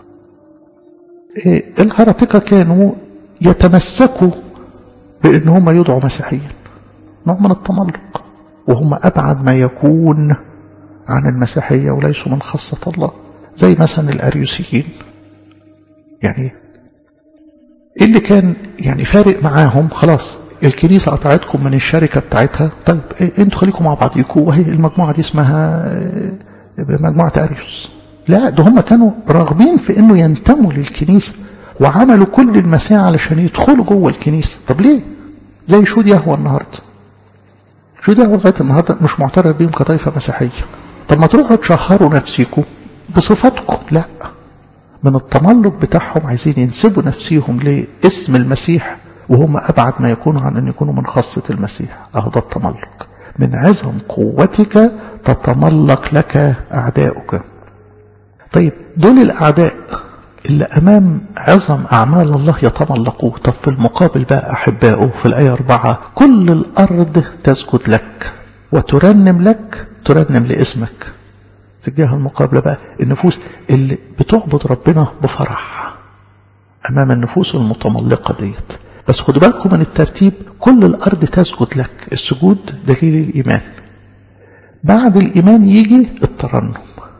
الهرطقة كانوا يتمسكوا بأن هم يدعوا مسيحيا، نوع من التملق، وهم أبعد ما يكون عن المسيحية وليسوا من خاصة الله، زي مثلا الأريوسيين. يعني اللي كان يعني فارق معاهم خلاص الكنيسة قطعتكم من الشركة بتاعتها، طيب انتوا خليكم مع بعضيكم، وهي المجموعة دي اسمها مجموعة أريوس. لا، ده هم كانوا راغبين في انه ينتموا للكنيسة، وعملوا كل المساعي علشان يدخلوا جوه الكنيسة. طب ليه؟ زي شهود يهوه النهارده. شهود يهوه لغاية النهارده مش معترف بيهم كطائفة مسيحية. طب ما تروحوا تشهروا نفسكم بصفاتكم. لا، من التملق بتاعهم عايزين ينسبوا نفسيهم لاسم المسيح، وهم أبعد ما يكونوا عن أن يكونوا من خاصة المسيح. أهو ده التملق. من عظم قوتك تتملق لك أعداؤك. طيب دول الأعداء اللي أمام عظم أعمال الله يتملقوه. طب في المقابل بقى أحبائه في الآية أربعة، كل الأرض تسجد لك وترنم لك، ترنم لاسمك. في الجهة المقابلة بقى النفوس اللي بتعبد ربنا بفرح أمام النفوس المتملقة ديت. بس خدوا بالكم من الترتيب، كل الأرض تسجد لك. السجود دليل الإيمان، بعد الإيمان يجي الترنم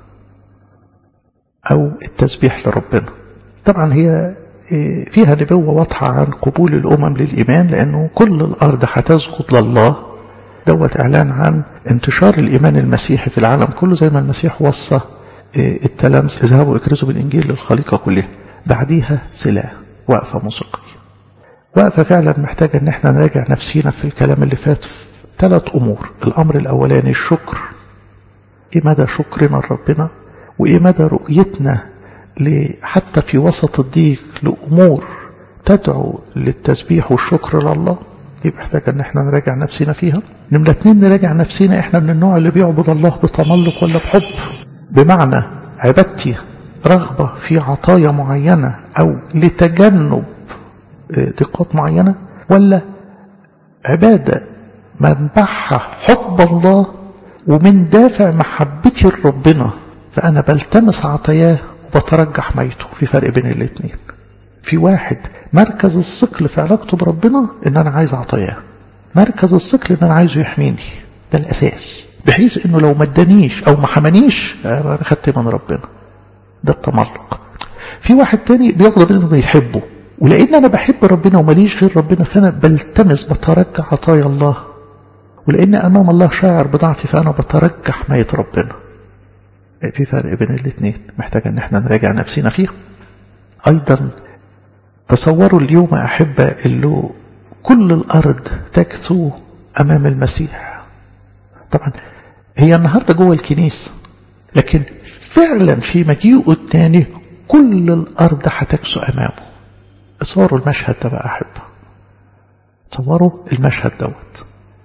أو التسبيح لربنا. طبعا هي فيها نبوة واضحة عن قبول الأمم للإيمان، لأنه كل الأرض هتسجد لله. دوت إعلان عن انتشار الإيمان المسيحي في العالم كله، زي ما المسيح وصى التلامذة اذهبوا اكرزوا بالإنجيل للخليقة كلها. بعديها سلاح، وقفة موسيقية، وقفة فعلا محتاجة ان احنا نراجع نفسينا في الكلام اللي فات في ثلاث أمور. الأمر الأولاني الشكر، إيه مدى شكرنا لربنا، وإيه مدى رؤيتنا حتى في وسط الضيق لأمور تدعو للتسبيح والشكر لله. دي محتاجة ان احنا نراجع نفسنا فيها. نمرة اتنين، نراجع نفسنا احنا من النوع اللي بيعبد الله بتملق ولا بحب، بمعنى عبادتي رغبة في عطايا معينة أو لتجنب ضيقات معينة، ولا عبادة منبعها حب الله ومن دافع محبتي لربنا فأنا بلتمس عطاياه وبترجح ميته. في فرق بين الاثنين. في واحد مركز الثقل في علاقته بربنا ان انا عايز عطاياه، مركز الثقل ان انا عايزه يحميني، ده الاساس، بحيث انه لو ما ادانيش او ما حمانيش انا خدت من ربنا. ده التملق. في واحد تاني بياخد ربنا بيحبه، ولان انا بحب ربنا وماليش غير ربنا فانا بلتمس بترجح عطايا الله، ولان امام الله شاعر بضعفي فانا بترجح مية ربنا. في فرق بين الاثنين محتاج ان احنا نراجع نفسنا فيه. ايضا تصوروا اليوم أحبة اللي كل الأرض تكثو أمام المسيح. طبعا هي النهاردة جوه الكنيسة، لكن فعلا في مجيئه الثاني كل الأرض هتكثو أمامه. تصوروا المشهد ده بقى أحبة، تصوروا المشهد دوت.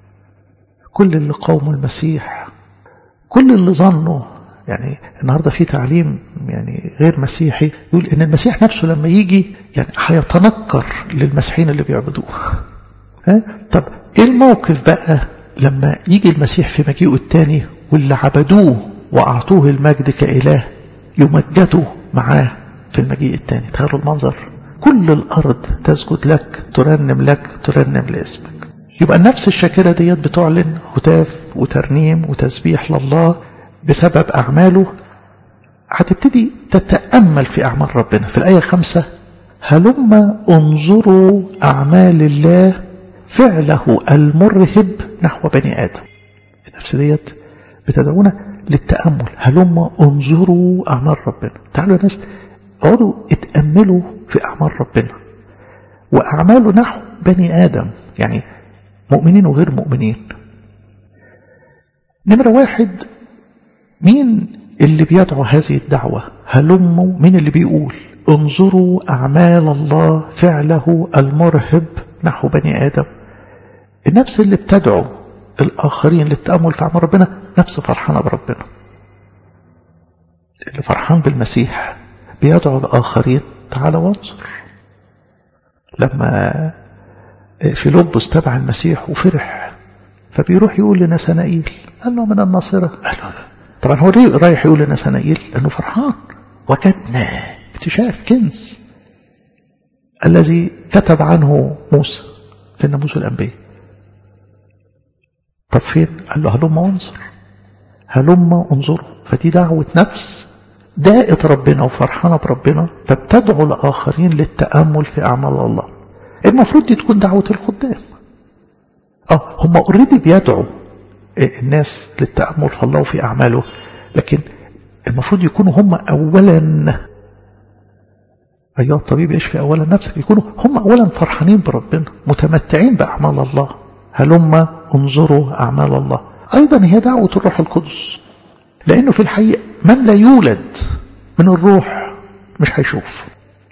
كل اللي قوموا المسيح، كل اللي ظنوا، يعني النهاردة في تعليم يعني غير مسيحي يقول ان المسيح نفسه لما يجي يعني هيتنكر للمسيحيين اللي بيعبدوه. ها؟ طب ايه الموقف بقى لما يجي المسيح في مجيئه الثاني واللي عبدوه واعطوه المجد كإله يمجدوا معاه في المجيء الثاني؟ تخيلوا المنظر، كل الارض تسجد لك، ترنم لك، ترنم لاسمك. يبقى النفس الشاكرة ديت بتعلن هتاف وترنيم وتسبيح لله بسبب أعماله. هتبتدي تتأمل في أعمال ربنا. في الآية خمسة، هلما انظروا أعمال الله فعله المرهب نحو بني آدم. النفس ديت بتدعونا للتأمل. هلما انظروا أعمال ربنا. تعالوا يا ناس اقعدوا اتأملوا في أعمال ربنا وأعماله نحو بني آدم، يعني مؤمنين وغير مؤمنين. نمرة واحد، مين اللي بيدعو هذه الدعوة؟ هلموا. مين اللي بيقول؟ انظروا أعمال الله فعله المرهب نحو بني آدم. النفس اللي بتدعو الآخرين للتأمل في أعمال ربنا نفس فرحانة بربنا. اللي فرحان بالمسيح بيدعو الآخرين تعالى وانظر. لما فيلبس تبع المسيح وفرح فبيروح يقول لنثنائيل قال له من الناصرة. قال له طبعا هو ليه رايح يقول لنثنائيل؟ لأنه فرحان. وجدنا اكتشاف كنز الذي كتب عنه موسى في الناموس الأنبياء. طب فين؟ قال له هلما وانظر. هلما انظروا. فدي دعوة نفس داءت ربنا وفرحانة بربنا فبتدعو الآخرين للتأمل في أعمال الله. المفروض دي تكون دعوة الخدام. اه هم اوريدي بيدعوا الناس للتأمل في الله وفي أعماله، لكن المفروض يكونوا هم أولا. أيها الطبيب يشفي أولا نفسك. يكونوا هم أولا فرحانين بربنا متمتعين بأعمال الله. هلما انظروا أعمال الله. أيضا هي دعوة الروح القدس، لأنه في الحقيقة من لا يولد من الروح مش هيشوف.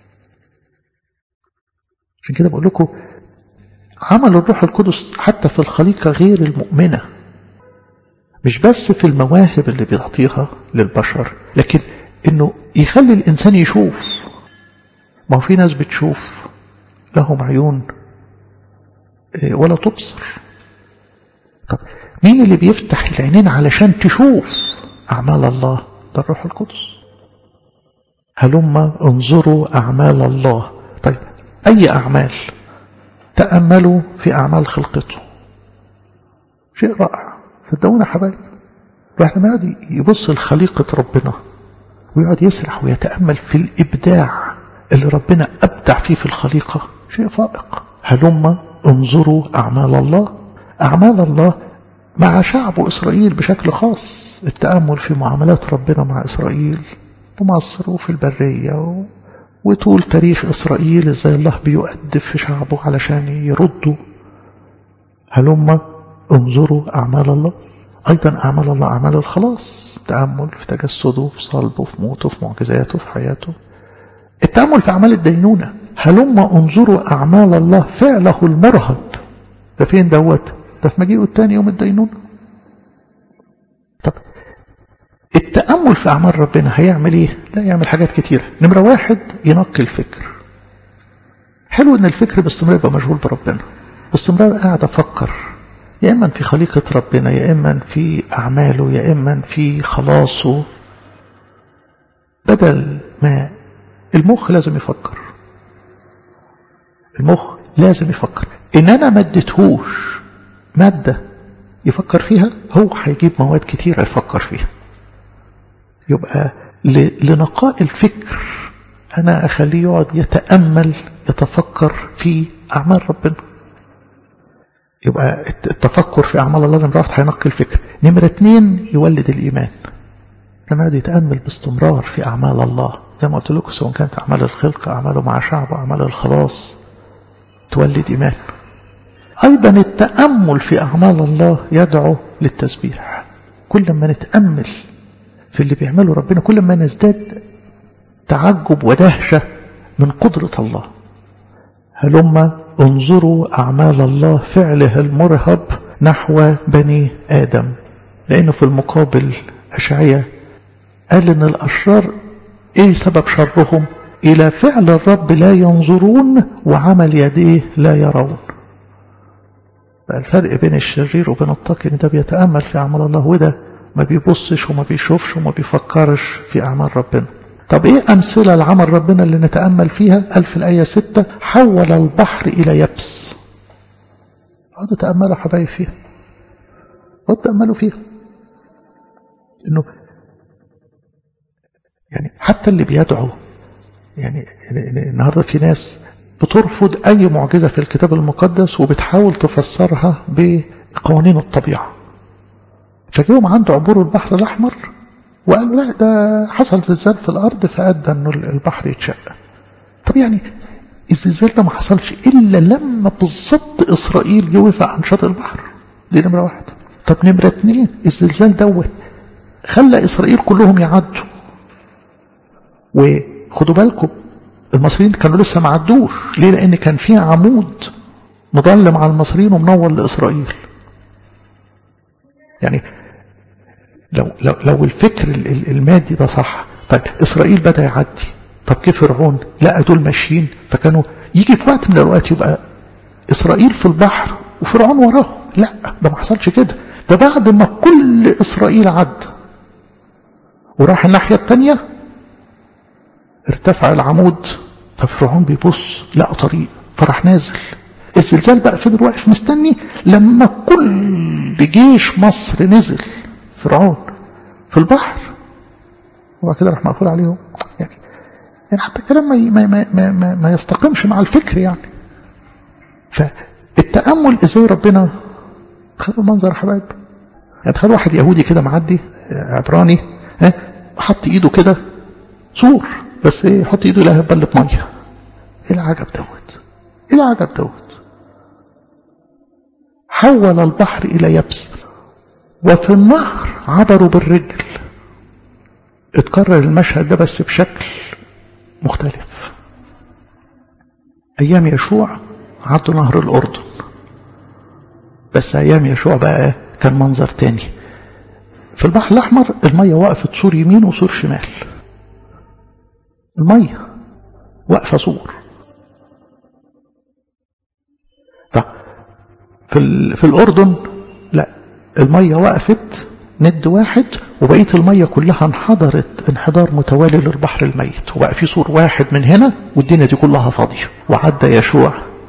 عشان كده بقول لكم عمل الروح القدس حتى في الخليقة غير المؤمنة، مش بس في المواهب اللي بيعطيها للبشر، لكن انه يخلي الانسان يشوف. ما هو في ناس بتشوف لهم عيون ولا تبصر. طب مين اللي بيفتح العينين علشان تشوف أعمال الله؟ ده الروح القدس. هلما انظروا أعمال الله. طيب أي أعمال؟ تأملوا في أعمال خلقته. شيء رائع. صدقونا حبايب، الواحد ما يقعد يبص لخليقة ربنا ويقعد يسرح ويتأمل في الإبداع اللي ربنا أبدع فيه في الخليقة، شيء فائق. هلما انظروا أعمال الله. أعمال الله مع شعب إسرائيل بشكل خاص، التأمل في معاملات ربنا مع إسرائيل في مصر وفي البرية و... وطول تاريخ إسرائيل إزاي الله بيؤدب في شعبه علشان يردوا. هلما انظروا أعمال الله. أيضا أعمال الله أعمال الخلاص، تأمل في تجسده في صلبه في موته في معجزاته في حياته. التأمل في أعمال الدينونة. هلما انظروا أعمال الله فعله المرهب. ده فين دوت؟ ده في مجيئه الثاني يوم الدينونة. طب التأمل في أعمال ربنا هيعمل إيه؟ لا يعمل حاجات كتيرة. نمرة واحد ينقي الفكر. حلو إن الفكر باستمرار يبقى مشغول بربنا، باستمرار قاعد أفكر يا إما في خليقة ربنا، يا إما في أعماله، يا إما في خلاصه. بدل ما المخ لازم يفكر، المخ لازم يفكر إن أنا ما اديتهوش مادة يفكر فيها، هو هيجيب مواد كتيرة يفكر فيها. يبقى لنقاء الفكر أنا أخليه يقعد يتأمل يتفكر في أعمال ربنا. يبقى التفكر في أعمال الله نمرة واحد هينقي الفكر. نمرة اتنين يولد الإيمان. لما يقعد يتأمل باستمرار في أعمال الله زي ما قلت لكم، سواء كانت أعمال الخلق، أعماله مع شعبه، أعمال الخلاص، تولد إيمان. أيضا التأمل في أعمال الله يدعو للتسبيح. كل ما نتأمل في اللي بيعمله ربنا كل ما نزداد تعجب ودهشة من قدرة الله. هلما انظروا أعمال الله فعله المرهب نحو بني آدم. لأنه في المقابل أشعياء قال إن الأشرار إيه سبب شرهم؟ إلى فعل الرب لا ينظرون وعمل يديه لا يرون. بقى الفرق بين الشرير وبين التقي إن ده بيتأمل في أعمال الله، وده ما بيبصش وما بيشوفش وما بيفكرش في أعمال ربنا. طب إيه أمثلة لعمل ربنا اللي نتأمل فيها؟ قال في الآية ستة حول البحر إلى يبس. هذا تأملوا حبايب فيها، هذا تأملوا فيها. إنه يعني حتى اللي بيدعو، يعني النهاردة في ناس بترفض أي معجزة في الكتاب المقدس وبتحاول تفسرها بقوانين الطبيعة. فجيهم عند عبور البحر الأحمر وقالوا لا ده حصل زلزال في الأرض فأدى أنه البحر يتشق. طب يعني الزلزال ده ما حصلش إلا لما بالضبط إسرائيل جه وقف عن شاطئ البحر. دي نمرة واحد. طب نمرة اتنين الزلزال دوت خلى إسرائيل كلهم يعدوا. وخدوا بالكم المصريين كانوا لسه ما عدوش. ليه؟ لأن كان في عمود مظلم على المصريين ومنور لإسرائيل. يعني لو, لو, لو الفكر المادي ده صح، طيب إسرائيل بدأ يعدي، طب كيف فرعون لقى دول ماشيين، فكانوا يجي في وقت من الأوقات يبقى إسرائيل في البحر وفرعون وراهم. لا، ده ما حصلش كده. ده بعد ما كل إسرائيل عد وراح الناحية التانية ارتفع العمود، ففرعون بيبص لقى طريق فراح نازل. الزلزال بقى فضل واقف مستني لما كل جيش مصر نزل فرعون في البحر، وبعد كده راح مقفول عليهم. يعني يعني حتى الكلام ما ما ما ما, ما يستقيمش مع الفكر يعني. فالتأمل ازاي ربنا خلوا المنظر يا حبايب. يعني تخيل واحد يهودي كده معدي عبراني، ها، حط ايده كده سور، بس ايه، حط ايده لها بلة ميه. ايه العجب دوت؟ ايه العجب دوت؟ حول البحر الى يبس وفي النهر عبروا بالرجل. اتكرر المشهد ده بس بشكل مختلف. ايام يشوع عدوا نهر الاردن، بس ايام يشوع بقى كان منظر تاني. في البحر الاحمر الميه وقفت سور يمين وسور شمال، الميه واقفه سور. طب في في الاردن لا، الميه وقفت ند واحد وبقيه الميه كلها انحدرت انحدار متوالي للبحر الميت، وبقى في سور واحد من هنا والدنيا دي كلها فاضيه. وعدى يشوع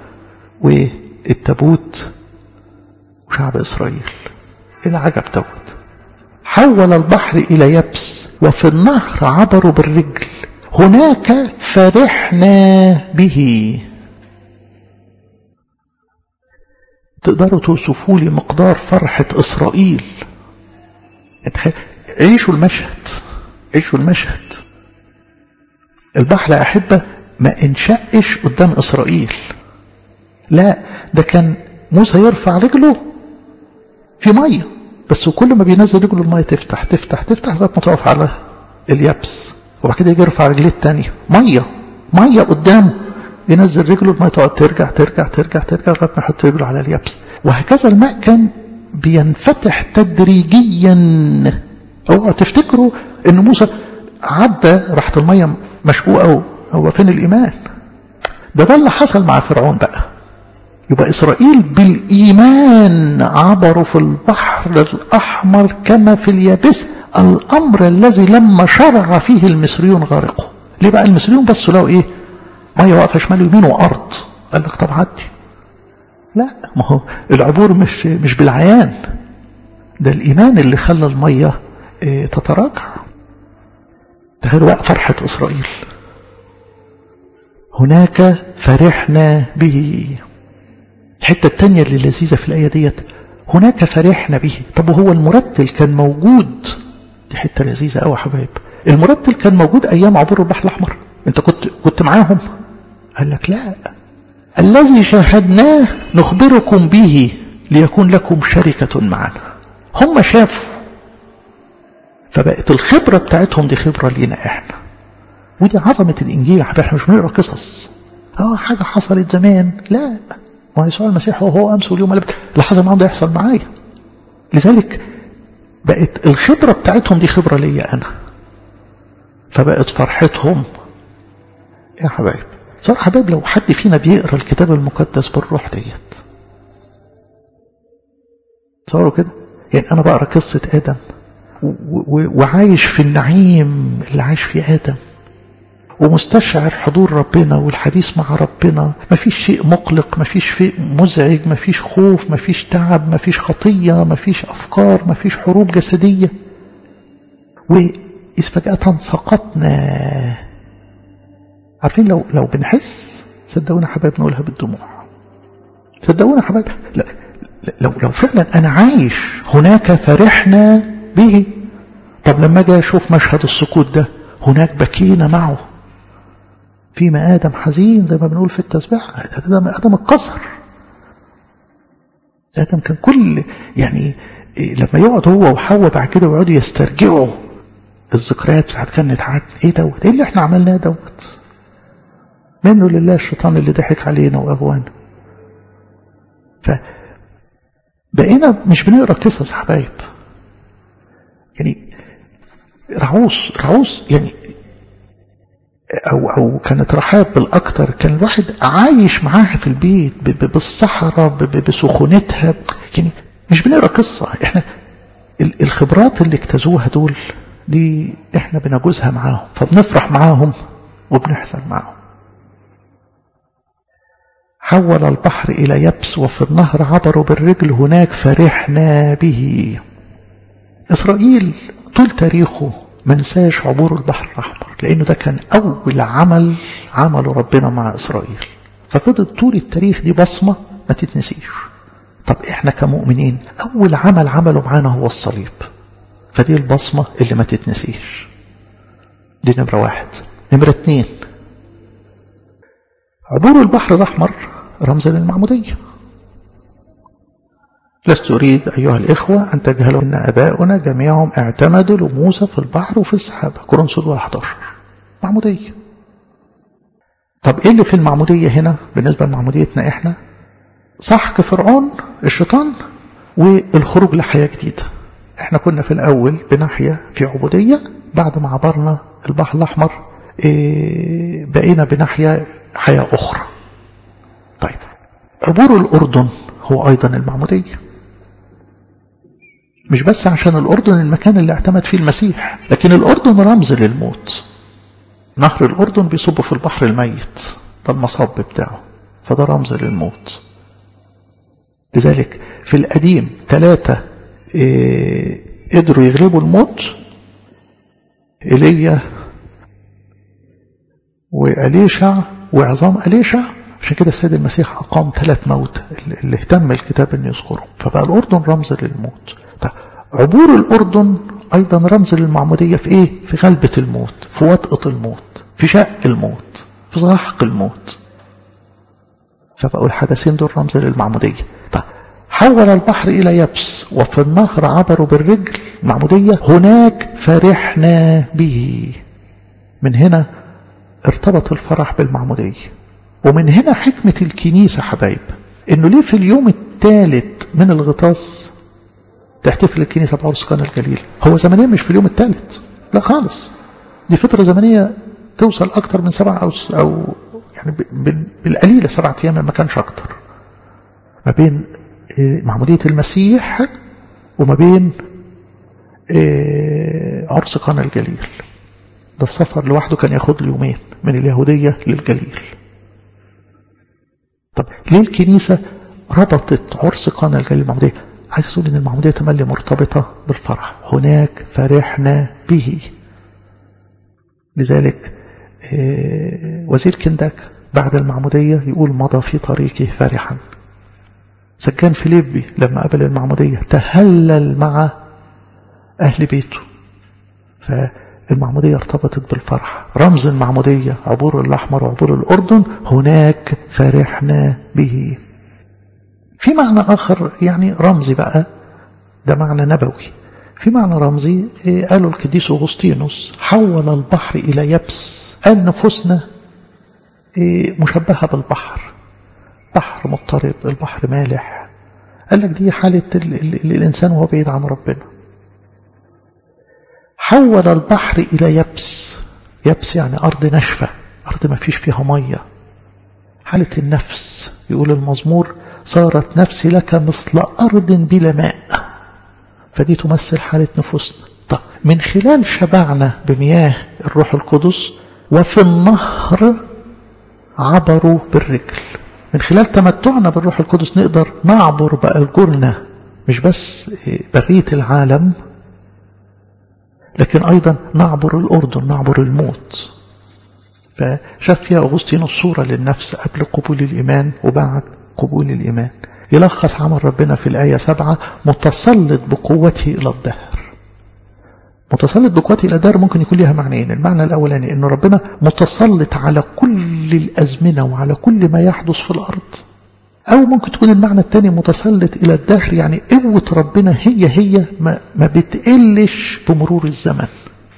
والتابوت وشعب اسرائيل. ايه العجب دوت؟ حول البحر الى يبس وفي النهر عبروا بالرجل، هناك فرحنا به. تقدروا توصفوا لي مقدار فرحة إسرائيل؟ عيشوا المشهد، عيشوا المشهد. البحر يا أحبة ما انشقش قدام إسرائيل، لا، ده كان موسى يرفع رجله في مية بس، وكل ما بينزل رجله المية تفتح تفتح تفتح لغاية ما تقف على اليبس، وبعد كده يجي يرفع رجليه التانية مية مية قدامه، ينزل رجله المية تقعد ترجع ترجع ترجع ترجع لغاية ما يحط رجله على اليبس. وهكذا الماء كان بينفتح تدريجيا. اوعوا تفتكروا ان موسى عدى راحت المية مشقوقة. هو فين الإيمان؟ ده ده اللي حصل مع فرعون بقى. يبقى إسرائيل بالإيمان عبروا في البحر الأحمر كما في اليابس، الأمر الذي لما شرع فيه المصريون غارقوا. ليه بقى المصريون بصوا لقوا إيه؟ مية واقفة شمال ويمين وأرض. قال لك طب عدي. لا، ما هو العبور مش مش بالعيان، ده الإيمان اللي خلى المية إيه تتراجع. تخيلوا بقى فرحة إسرائيل. هناك فرحنا به. الحتة التانية اللي لذيذة في الآية ديت، هناك فرحنا به. طب وهو المرتل كان موجود؟ دي حتة لذيذة قوي يا حبايب. المرتل كان موجود أيام عبور البحر الأحمر، أنت كنت كنت معاهم؟ قال لك لا، الذي شاهدناه نخبركم به ليكون لكم شركة معنا. هم شافوا، فبقت الخبرة بتاعتهم دي خبرة لينا احنا. ودي عظمة الإنجيل. احنا مش بنقرأ قصص اه حاجة حصلت زمان، لا، ما يسوع المسيح هو هو أمس واليوم اللي حصل معهم ده يحصل معايا. لذلك بقت الخبرة بتاعتهم دي خبرة ليا أنا، فبقت فرحتهم. يا حبايب صراحة حبايب، لو حد فينا بيقرأ الكتاب المقدس بالروح ديت، تصوروا كده، يعني أنا بقرأ قصة آدم وعايش في النعيم اللي عايش فيه آدم، ومستشعر حضور ربنا والحديث مع ربنا. مفيش شيء مقلق، مفيش شيء مزعج، مفيش خوف، مفيش تعب، مفيش خطية، مفيش أفكار، مفيش حروب جسدية. وإذ فجأة سقطنا. عارفين لو لو بنحس، صدقونا حبايب نقولها بالدموع، صدقونا حبايب، لا لو لو فعلا أنا عايش هناك فرحنا به. طب لما جاء أشوف مشهد السقوط ده، هناك بكينا معه فيما آدم حزين زي ما بنقول في التسبيح. آدم آدم اتكسر. آدم كان كل يعني إيه لما يقعد هو وحواء بعد كده ويقعدوا يسترجعوا الذكريات بتاعت كانت عاد ايه دوت، ايه اللي احنا عملناه دوت، منه لله الشيطان اللي ضحك علينا واغوانا. فبقينا مش بنقرا قصص حبايب، يعني رعوس رعوس يعني، او او كانت رحاب بالاكثر، كان الواحد عايش معاها في البيت بالصحراء بسخونتها، يعني مش بنقرا قصه، احنا الخبرات اللي اجتازوها دول دي احنا بنجوزها معاهم، فبنفرح معاهم وبنحزن معاهم. حول البحر إلى يبس وفي النهر عبروا بالرجل هناك فرحنا به. إسرائيل طول تاريخه منساش عبور البحر الأحمر، لأنه ده كان أول عمل عمله ربنا مع إسرائيل، ففضل طول التاريخ دي بصمة ما تتنسيش. طب إحنا كمؤمنين أول عمل عمله معانا هو الصليب، فدي البصمة اللي ما تتنسيش. دي نمرة واحد. نمرة اتنين، عبور البحر الأحمر رمز للمعمودية. لست أريد أيها الإخوة أن تجهلوا أن أباؤنا جميعهم اعتمدوا لموسى في البحر وفي السحابة، كورنثوس واحد عشر. معمودية. طب إيه اللي في المعمودية هنا بالنسبة لمعموديتنا إحنا؟ سحق فرعون الشيطان والخروج لحياة جديدة. إحنا كنا في الأول بنحيا في عبودية، بعد ما عبرنا البحر الأحمر إيه بقينا بنحيا حياة أخرى. طيب عبور الأردن هو أيضا المعمودية، مش بس عشان الأردن المكان اللي اعتمد فيه المسيح، لكن الأردن رمز للموت. نهر الأردن بيصب في البحر الميت، ده المصب بتاعه، فده رمز للموت. لذلك في القديم ثلاثة إيه قدروا يغلبوا الموت، إيليا وأليشع وعظام أليشع. عشان كده السيد المسيح أقام ثلاث موت اللي اهتم الكتاب أن يذكرهم، فبقى الأردن رمز للموت. طيب عبور الأردن أيضا رمز للمعمودية في إيه؟ في غلبة الموت، في وطأة الموت، في شق الموت، في سحق الموت. فبقوا الحدثين دول رمز للمعمودية. طيب حول البحر إلى يبس وفي النهر عبروا بالرجل، معمودية. هناك فرحنا به. من هنا ارتبط الفرح بالمعمودية. ومن هنا حكمة الكنيسة حبايب، انه ليه في اليوم الثالث من الغطاس تحتفل الكنيسة بعرس قانا الجليل. هو زمنيا مش في اليوم الثالث، لا خالص، دي فترة زمنية توصل اكتر من سبع او, أو يعني بالقليلة سبعة ايام ما كانش اكتر، ما بين معمودية المسيح وما بين عرس قانا الجليل. ده السفر لوحده كان ياخد له يومين من اليهودية للجليل. طب ليه الكنيسة ربطت عرس قانا الجليل بالمعمودية؟ عايز تقول ان المعمودية تملي مرتبطة بالفرح. هناك فرحنا به. لذلك وزير كنداك بعد المعمودية يقول مضى في طريقه فرحا. سكان فيليبي لما قبل المعمودية تهلل مع أهل بيته. فالمعمودية ارتبطت بالفرح. رمز المعمودية عبور الأحمر وعبور الأردن. هناك فرحنا به. في معنى آخر يعني رمزي بقى، ده معنى نبوي. في معنى رمزي قالوا القديس أغسطينوس حول البحر إلى يبس. قال نفوسنا مشبهة بالبحر، بحر مضطرب، البحر مالح. قال لك دي حالة ال ال الإنسان وهو بعيد عن ربنا. حول البحر إلى يبس. يبس يعني أرض نشفة، أرض ما فيش فيها مية. حالة النفس، يقول المزمور صارت نفسي لك مثل أرض بلا ماء. فدي تمثل حالة نفوسنا. طب من خلال شبعنا بمياه الروح القدس وفي النهر عبروا بالرجل. من خلال تمتعنا بالروح القدس نقدر نعبر بقى الجرنة، مش بس برية العالم، لكن أيضا نعبر الأردن، نعبر الموت. فشاف فيها أغسطينوس صورة للنفس قبل قبول الإيمان وبعد قبول الإيمان. يلخص عمل ربنا في الآية سبعة: متسلط بقوته إلى الدهر. متسلط بقوته إلى الدهر ممكن يكون لها معنيين. المعنى الأولاني أن ربنا متسلط على كل الأزمنة وعلى كل ما يحدث في الأرض. أو ممكن تكون المعنى الثاني متسلط إلى الدهر، يعني قوة ربنا هي هي ما, ما بتقلش بمرور الزمن.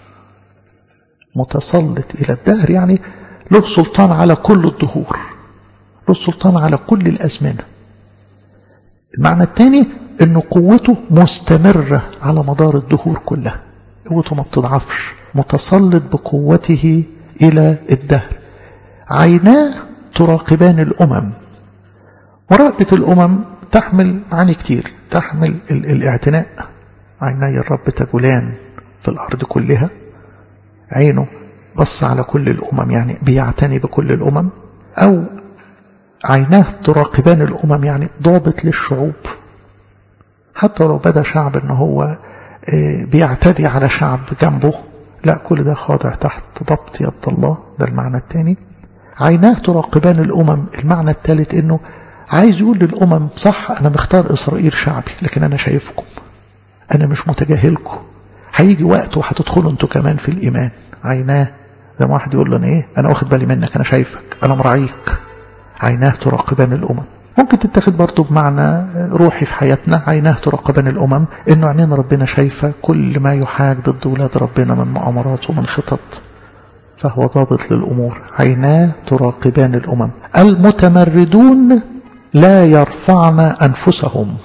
متسلط إلى الدهر يعني له سلطان على كل الدهور، له سلطان على كل الأزمنة. المعنى الثاني أنه قوته مستمرة على مدار الدهور كلها، قوته ما بتضعفش، متسلط بقوته إلى الدهر. عيناه تراقبان الأمم. مراقبة الأمم تحمل معاني كتير، تحمل الاعتناء، عيناي الرب تجولان في الأرض كلها، عينه بص على كل الأمم يعني بيعتني بكل الأمم. أو عيناه تراقبان الأمم يعني ضابط للشعوب، حتى لو بدأ شعب أنه هو بيعتدي على شعب جنبه، لا، كل ده خاضع تحت ضبط يد الله. ده المعنى الثاني. عيناه تراقبان الأمم. المعنى الثالث أنه عايز يقول للأمم صح، أنا مختار إسرائيل شعبي، لكن أنا شايفكم، أنا مش متجاهلكم، هيجي وقت وهتدخلوا أنتوا كمان في الإيمان. عيناه زي ما واحد يقول له أنا إيه، أنا واخد بالي منك، أنا شايفك، أنا مراعيك. عيناه تراقبان الأمم. ممكن تتخذ برضو بمعنى روحي في حياتنا، عيناه تراقبان الأمم، إنه عينين ربنا شايفة كل ما يحاج ضد ولاد ربنا من مؤامرات ومن خطط، فهو ضابط للأمور. عيناه تراقبان الأمم. المتمردون لا يرفعن أنفسهم.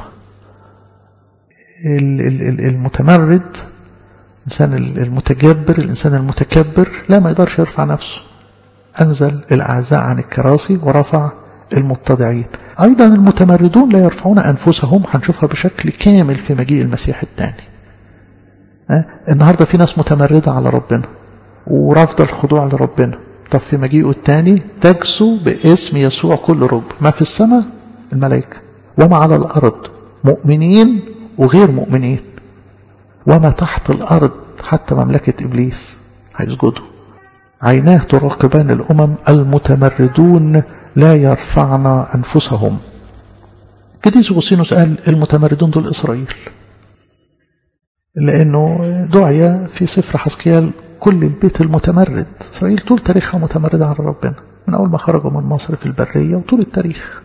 المتمرد، الإنسان المتجبر، الإنسان المتكبر لا ما يقدرش يرفع نفسه. أنزل الأعزاء عن الكراسي ورفع المتضعين. أيضا المتمردون لا يرفعون أنفسهم، هنشوفها بشكل كامل في مجيء المسيح الثاني. النهاردة في ناس متمردة على ربنا ورافضة الخضوع لربنا، طب في مجيئه الثاني تجسو باسم يسوع كل رب، ما في السماء الملائكة وما على الأرض، مؤمنين وغير مؤمنين، وما تحت الأرض حتى مملكة إبليس هيسجدوا. عيناه تراقبان الأمم. المتمردون لا يرفعن أنفسهم. قديس أغسطينوس قال المتمردون دول إسرائيل، لأنه دعي في سفر حزقيال كل البيت المتمرد. إسرائيل طول تاريخها متمردة على ربنا، من أول ما خرجوا من مصر في البرية وطول التاريخ.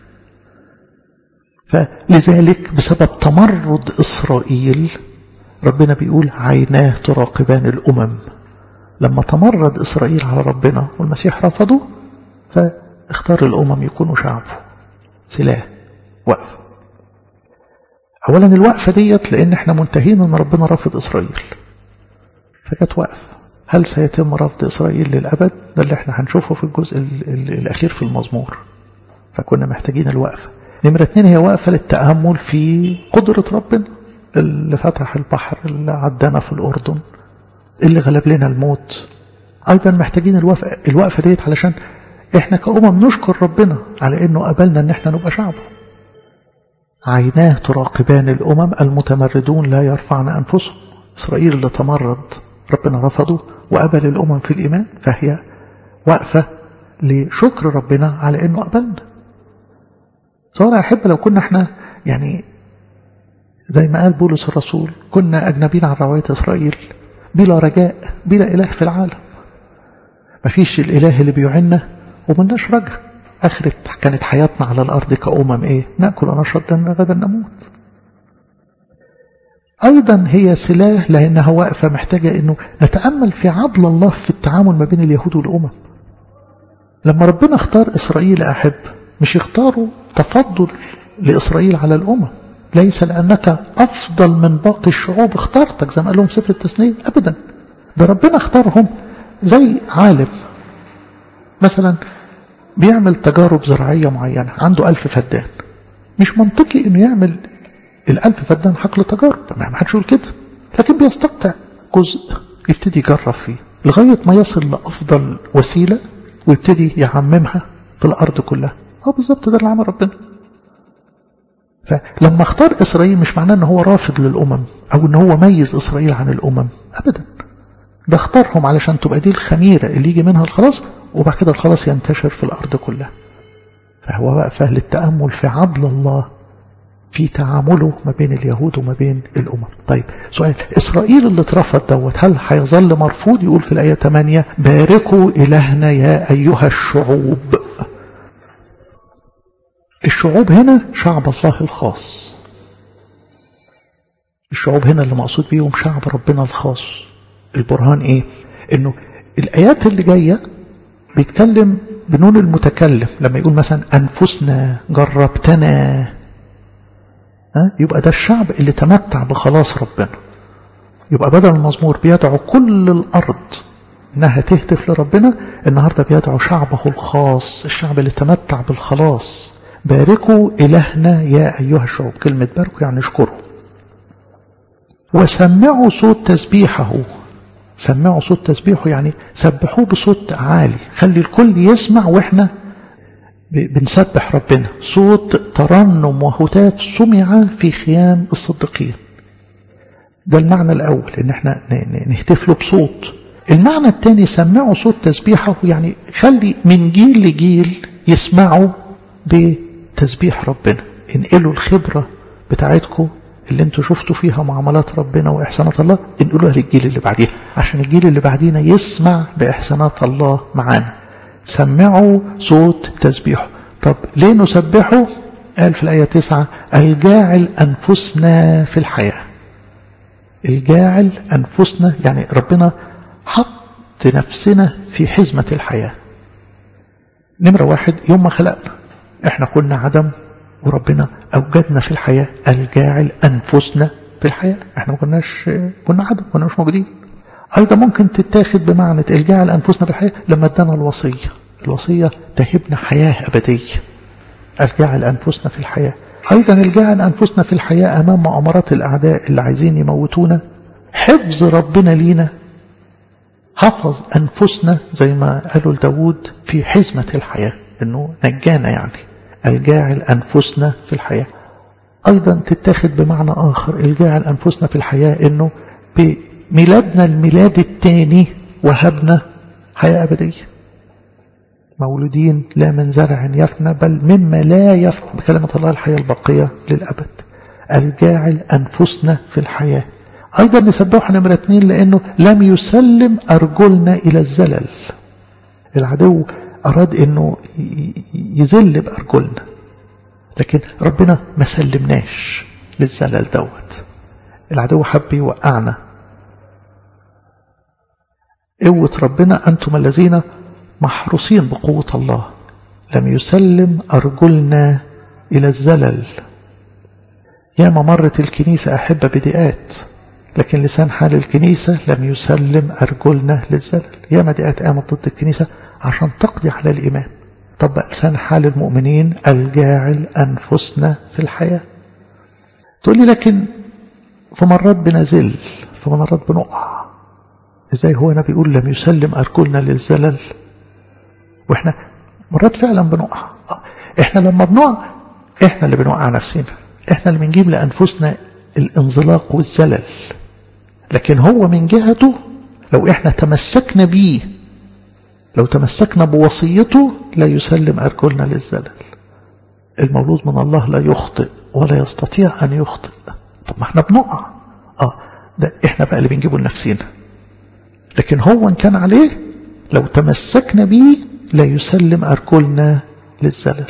فلذلك بسبب تمرد إسرائيل ربنا بيقول عيناه تراقبان الأمم. لما تمرد إسرائيل على ربنا والمسيح رفضه، فاختار الأمم يكونوا شعبه. سلاح وقف. أولا الوقفة ديت لأن احنا منتهين أن ربنا رفض إسرائيل، فكانت وقف. هل سيتم رفض إسرائيل للأبد؟ ده اللي احنا هنشوفه في الجزء ال ال الأخير في المزمور. فكنا محتاجين الوقفة. نمرة اتنين هي وقفة للتأمل في قدرة ربنا اللي فتح البحر، اللي عدنا في الأردن، اللي غلب لنا الموت. أيضا محتاجين الوقفة, الوقفة ديت علشان احنا كأمم نشكر ربنا على انه قبلنا ان احنا نبقى شعبه. عيناه تراقبان الأمم. المتمردون لا يرفعن أنفسهم. إسرائيل اللي تمرد ربنا رفضه وقبل الأمم في الإيمان، فهي وقفة لشكر ربنا على انه قبلنا. صار أحب لو كنا احنا يعني زي ما قال بولس الرسول كنا أجنبين عن رواية إسرائيل، بلا رجاء، بلا إله في العالم. مفيش الإله اللي بيعنا ومناش رجاء. آخرت كانت حياتنا على الأرض كأمم إيه؟ نأكل ونشرب لأن غدا نموت. أيضا هي سلاح لأنها واقفة محتاجة أنه نتأمل في عدل الله في التعامل ما بين اليهود والأمم. لما ربنا اختار إسرائيل أحب، مش يختاروا تفضل لإسرائيل على الأمم، ليس لأنك أفضل من باقي الشعوب اختارتك زي ما قال لهم سفر التثنية، أبدا. ده ربنا اختارهم زي عالم مثلا بيعمل تجارب زراعية معينة، عنده ألف فدان، مش منطقي انه يعمل الألف فدان حقل تجارب، ما حدش يقول كده، لكن بيستقطع جزء يبتدي يجرب فيه لغاية ما يصل لأفضل وسيلة ويبتدي يعممها في الأرض كلها. هو بالظبط ده اللي عمل ربنا. فلما اختار إسرائيل مش معناه ان هو رافض للأمم او ان هو ميز إسرائيل عن الأمم، أبدا. ده اختارهم علشان تبقى دي الخميرة اللي يجي منها الخلاص، وبعد كده الخلاص ينتشر في الأرض كلها. فهو وقفة للتأمل في عدل الله في تعامله ما بين اليهود وما بين الأمم. طيب سؤال، إسرائيل اللي اترفض دوت هل هيظل مرفوض؟ يقول في الآية ثمانية باركوا إلهنا يا أيها الشعوب. الشعوب هنا شعب الله الخاص. الشعوب هنا اللي مقصود بيهم شعب ربنا الخاص. البرهان ايه؟ انه الايات اللي جايه بيتكلم بنون المتكلم لما يقول مثلا انفسنا جربتنا، ها يبقى ده الشعب اللي تمتع بخلاص ربنا. يبقى بدل المزمور بيدعو كل الارض انها تهتف لربنا، النهارده بيدعو شعبه الخاص، الشعب اللي تمتع بالخلاص. باركوا إلهنا يا أيها الشعوب. كلمة باركوا يعني اشكروا. وسمعوا صوت تسبيحه. سمعوا صوت تسبيحه يعني سبحوه بصوت عالي، خلي الكل يسمع واحنا بنسبح ربنا. صوت ترنم وهتاف سمع في خيام الصديقين. ده المعنى الأول، ان احنا نهتف له بصوت. المعنى الثاني سمعوا صوت تسبيحه يعني خلي من جيل لجيل يسمعوا بتسبيح ربنا. انقلوا الخبرة بتاعتكم اللي انتوا شفتوا فيها معاملات ربنا وإحسانات الله، انقلوها للجيل اللي بعديها عشان الجيل اللي بعدينا يسمع بإحسانات الله معانا. سمعوا صوت تسبيحه. طب ليه نسبحه؟ قال في الآية تسعة الجاعل أنفسنا في الحياة. الجاعل أنفسنا يعني ربنا حط نفسنا في حزمة الحياة. نمرة واحد، يوم ما خلقنا احنا كنا عدم وربنا أوجدنا في الحياة. الجاعل أنفسنا في الحياة، احنا ما كناش كنا عدم، كنا مش موجودين. أيضا ممكن تتاخد بمعنى الجاعل أنفسنا في الحياة لما ادانا الوصية. الوصية تهبنا حياة أبدية. الجاعل أنفسنا في الحياة. أيضا الجاعل أنفسنا في الحياة أمام مؤامرات الأعداء اللي عايزين يموتونا. حفظ ربنا لينا، حفظ أنفسنا زي ما قالوا لداود في حزمة الحياة، إنه نجانا يعني. الجاعل أنفسنا في الحياة. أيضا تتاخد بمعنى آخر الجاعل أنفسنا في الحياة إنه بميلادنا الميلاد الثاني وهبنا حياة أبدية. مولودين لا من زرع يفنى بل مما لا يفنى بكلمة الله الحياة الباقية للأبد. الجاعل أنفسنا في الحياة. أيضا نسبحه نمرة اثنين لأنه لم يسلم أرجلنا إلى الزلل. العدو أراد أنه يذل بأرجلنا، لكن ربنا ما سلمناش للزلل دوت. العدو حب يوقعنا. قوة ربنا أنتم الذين محروسين بقوة الله. لم يسلم أرجلنا إلى الزلل. ياما مرت الكنيسة أحبة بدئات، لكن لسان حال الكنيسة لم يسلم أرجلنا للزلل. ياما دئات قامت ضد الكنيسة عشان تقضي على الإيمان. طب لسان حال المؤمنين الجاعل أنفسنا في الحياة. تقول لي لكن في مرات بنزل، في مرات بنقع. إزاي هو أنا بيقول لم يسلم أرجلنا للزلل وإحنا مرات فعلا بنقع؟ إحنا لما بنقع إحنا اللي بنوقع نفسنا، إحنا اللي بنجيب لأنفسنا الانزلاق والزلل. لكن هو من جهته لو إحنا تمسكنا بيه، لو تمسكنا بوصيته لا يسلم أرجلنا للزلل. المولود من الله لا يخطئ ولا يستطيع أن يخطئ. طب ما إحنا بنقع، آه ده إحنا بقى اللي بنجيبه لنفسنا. لكن هو إن كان عليه لو تمسكنا بيه لا يسلم أرجلنا للزلل.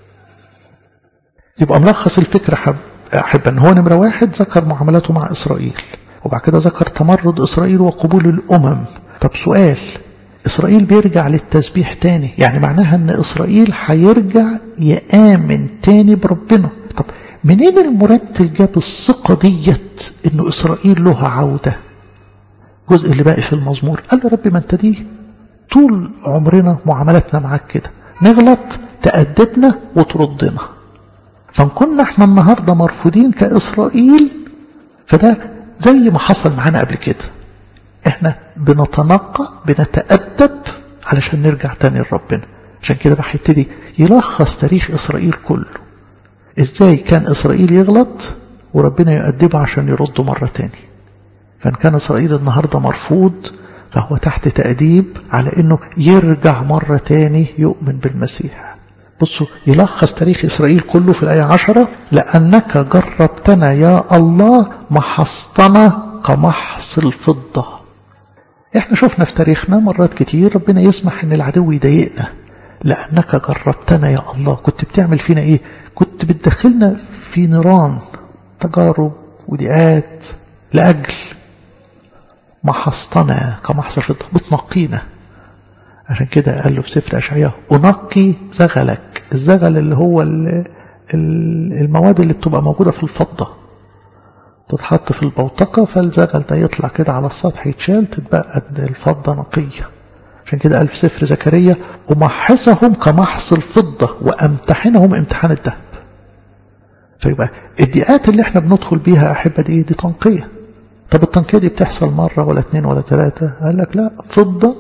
يبقى ملخص الفكرة حب أحب أن هو نمرة واحد ذكر معاملاته مع إسرائيل، وبعد كده ذكر تمرد إسرائيل وقبول الأمم. طب سؤال، إسرائيل بيرجع للتسبيح تاني، يعني معناها أن إسرائيل هيرجع يآمن تاني بربنا. طب منين المرتل جاب الثقة ديت أنه إسرائيل له عودة؟ الجزء اللي باقي في المزمور قال له ربي ما انت دي طول عمرنا معاملتنا معاك كده، نغلط تأدبنا وتردنا. فنكون احنا النهاردة مرفوضين كإسرائيل، فده زي ما حصل معانا قبل كده. احنا بنتنقى بنتأدب علشان نرجع تاني لربنا. عشان كده بقى هيبتدي يلخص تاريخ إسرائيل كله. ازاي كان إسرائيل يغلط وربنا يؤدبه عشان يرده مرة تاني. فإن كان إسرائيل النهاردة مرفوض فهو تحت تأديب على أنه يرجع مرة تاني يؤمن بالمسيح. بصوا يلخص تاريخ إسرائيل كله في الآية عشرة: لأنك جربتنا يا الله محصتنا كمحص الفضة. احنا شفنا في تاريخنا مرات كتير ربنا يسمح ان العدو يضايقنا، لأنك جربتنا يا الله. كنت بتعمل فينا إيه؟ كنت بتدخلنا في نيران تجارب ودقات لأجل محصتنا كمحص الفضة، بتنقينا. عشان كده قال له في سفر أشعياء أنقي زغلك. الزغل اللي هو المواد اللي بتبقى موجودة في الفضة تتحط في البوتقة، فالزغل ده يطلع كده على السطح يتشال، تتبقى الفضة نقية. عشان كده قال في سفر زكريا أمحصهم كمحص الفضة وأمتحنهم امتحان الذهب. فيبقى الدقات اللي احنا بندخل بيها أحبة دي دي تنقية. طب التنقية دي بتحصل مرة ولا اتنين ولا تلاتة؟ قال لك لا، فضة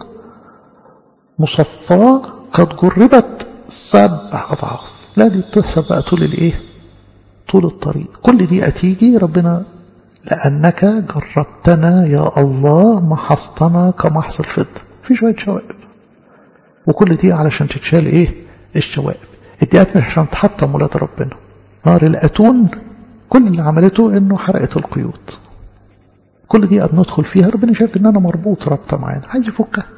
مصفاة قد جربت سبع أضعاف. لا، دي بتحصل بقى طول الايه؟ طول الطريق. كل دي أتيجي ربنا لأنك جربتنا يا الله محصتنا كمحص الفضة. في شوية شوائب، وكل دي علشان تتشال ايه؟ الشوائب. الدقات مش عشان تحطم ولاد ربنا. نار الأتون كل اللي عملته انه حرقت القيود. كل دي بندخل فيها ربنا شايف ان انا مربوط رابطه معانا، عايز يفكها.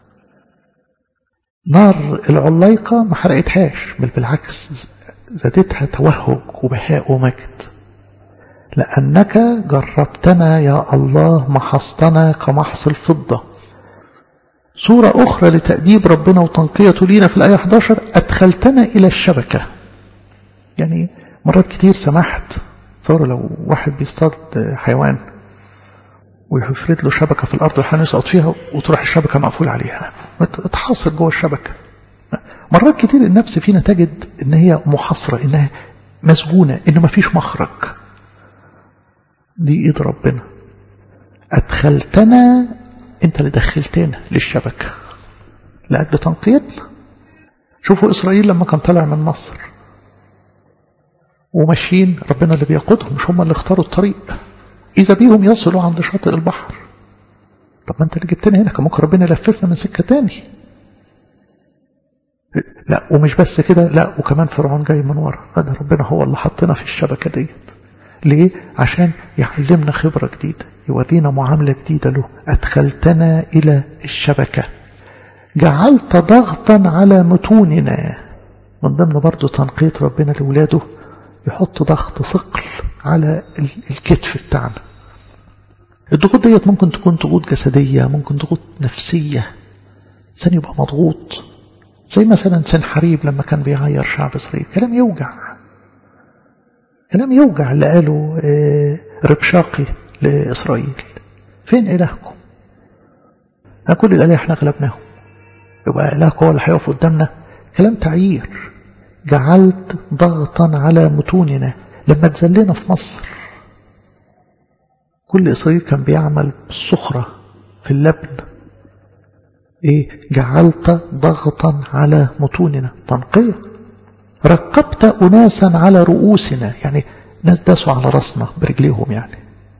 نار العلايقة ما حرقتهاش، بل بالعكس زادتها توهج وبهاء ومجد. لأنك جربتنا يا الله محصتنا كمحص الفضة. صورة أخرى لتأديب ربنا وتنقيته لينا في الآية إحدى عشر أدخلتنا إلى الشبكة. يعني مرات كتير سمحت، صار لو واحد بيصطاد حيوان ويفرد له شبكة في الأرض ويحاول يسقط فيها وتروح الشبكة مقفول عليها، اتحاصر جوه الشبكة. مرات كتير النفس فينا تجد إن هي محاصرة، إنها مسجونة، إن ما فيش مخرج. دي إيد ربنا. أدخلتنا، أنت اللي دخلتنا للشبكة لأجل تنقيتنا. شوفوا إسرائيل لما كان طلع من مصر وماشيين، ربنا اللي بيقودهم، مش هم اللي اختاروا الطريق. إذا بيهم يصلوا عند شاطئ البحر. طب ما أنت اللي جبتني هنا، كان ممكن ربنا يلففنا من سكة تاني. لا، ومش بس كده، لا وكمان فرعون جاي من ورا. هذا ربنا هو اللي حطنا في الشبكة ديت. ليه؟ عشان يعلمنا خبرة جديدة، يورينا معاملة جديدة له. أدخلتنا إلى الشبكة، جعلت ضغطا على متوننا. من ضمن برضو تنقية ربنا لولاده، يحط ضغط ثقل على الكتف بتاعنا. الضغوط ديت ممكن تكون ضغوط جسدية، ممكن ضغوط نفسية. إنسان يبقى مضغوط، زي مثلا سنحريب لما كان بيعير شعب إسرائيل. كلام يوجع، كلام يوجع اللي قاله ربشاقي لإسرائيل: فين إلهكم؟ كل الآلهة احنا غلبناهم، يبقى إلهكم هو اللي هيقف قدامنا؟ كلام تعيير. جعلت ضغطا على متوننا. لما تزلنا في مصر، كل إسرائيل كان بيعمل بالصخرة في اللبن. إيه؟ جعلت ضغطا على متوننا، تنقية. ركبت أناسا على رؤوسنا، يعني ناس داسوا على رأسنا برجليهم، يعني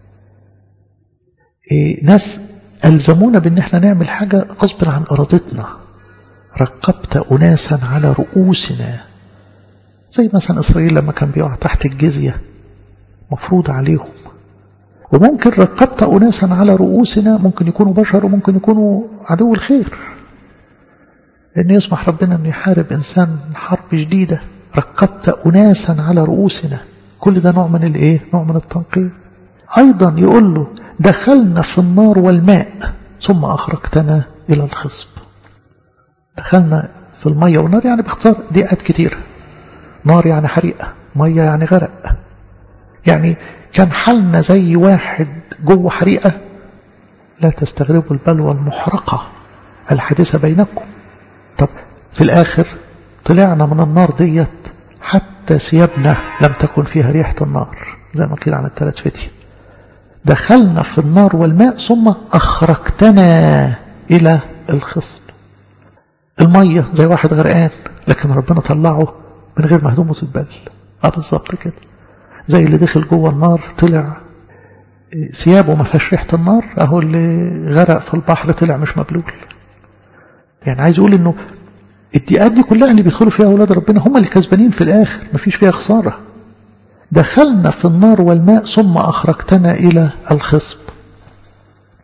إيه؟ ناس ألزمونا بأن احنا نعمل حاجة غصب عن إرادتنا. ركبت أناسا على رؤوسنا، زي مثلا إسرائيل لما كان بيقع تحت الجزية مفروض عليهم. وممكن ركبت أناسا على رؤوسنا، ممكن يكونوا بشر وممكن يكونوا عدو الخير، إن يسمح ربنا أن يحارب إنسان حرب جديدة. ركبت أناسا على رؤوسنا، كل ده نوع من الإيه؟ نوع من التنقية. أيضا يقول له دخلنا في النار والماء ثم أخرجتنا إلى الخصب. دخلنا في المية والنار، يعني باختصار دقات كتير. نار يعني حريقة، مية يعني غرق. يعني كان حالنا زي واحد جوه حريقة. لا تستغربوا البلوى المحرقة الحادثة بينكم. طب في الآخر طلعنا من النار ديت حتى ثيابنا لم تكن فيها ريحة النار، زي ما قيل عن الثلاث فتية. دخلنا في النار والماء ثم أخرجتنا إلى الخصب. المية زي واحد غرقان، لكن ربنا طلعه من غير ما هدومه تتبل. اه بالظبط كده، زي اللي دخل جوه النار طلع ثيابه ما فيهاش ريحة النار، اهو اللي غرق في البحر طلع مش مبلول. يعني عايز يقول انه الدقات دي كلها اللي بيدخلوا فيها اولاد ربنا هم اللي كسبانين في الاخر، ما فيش فيها خسارة. دخلنا في النار والماء ثم أخرجتنا إلى الخصب.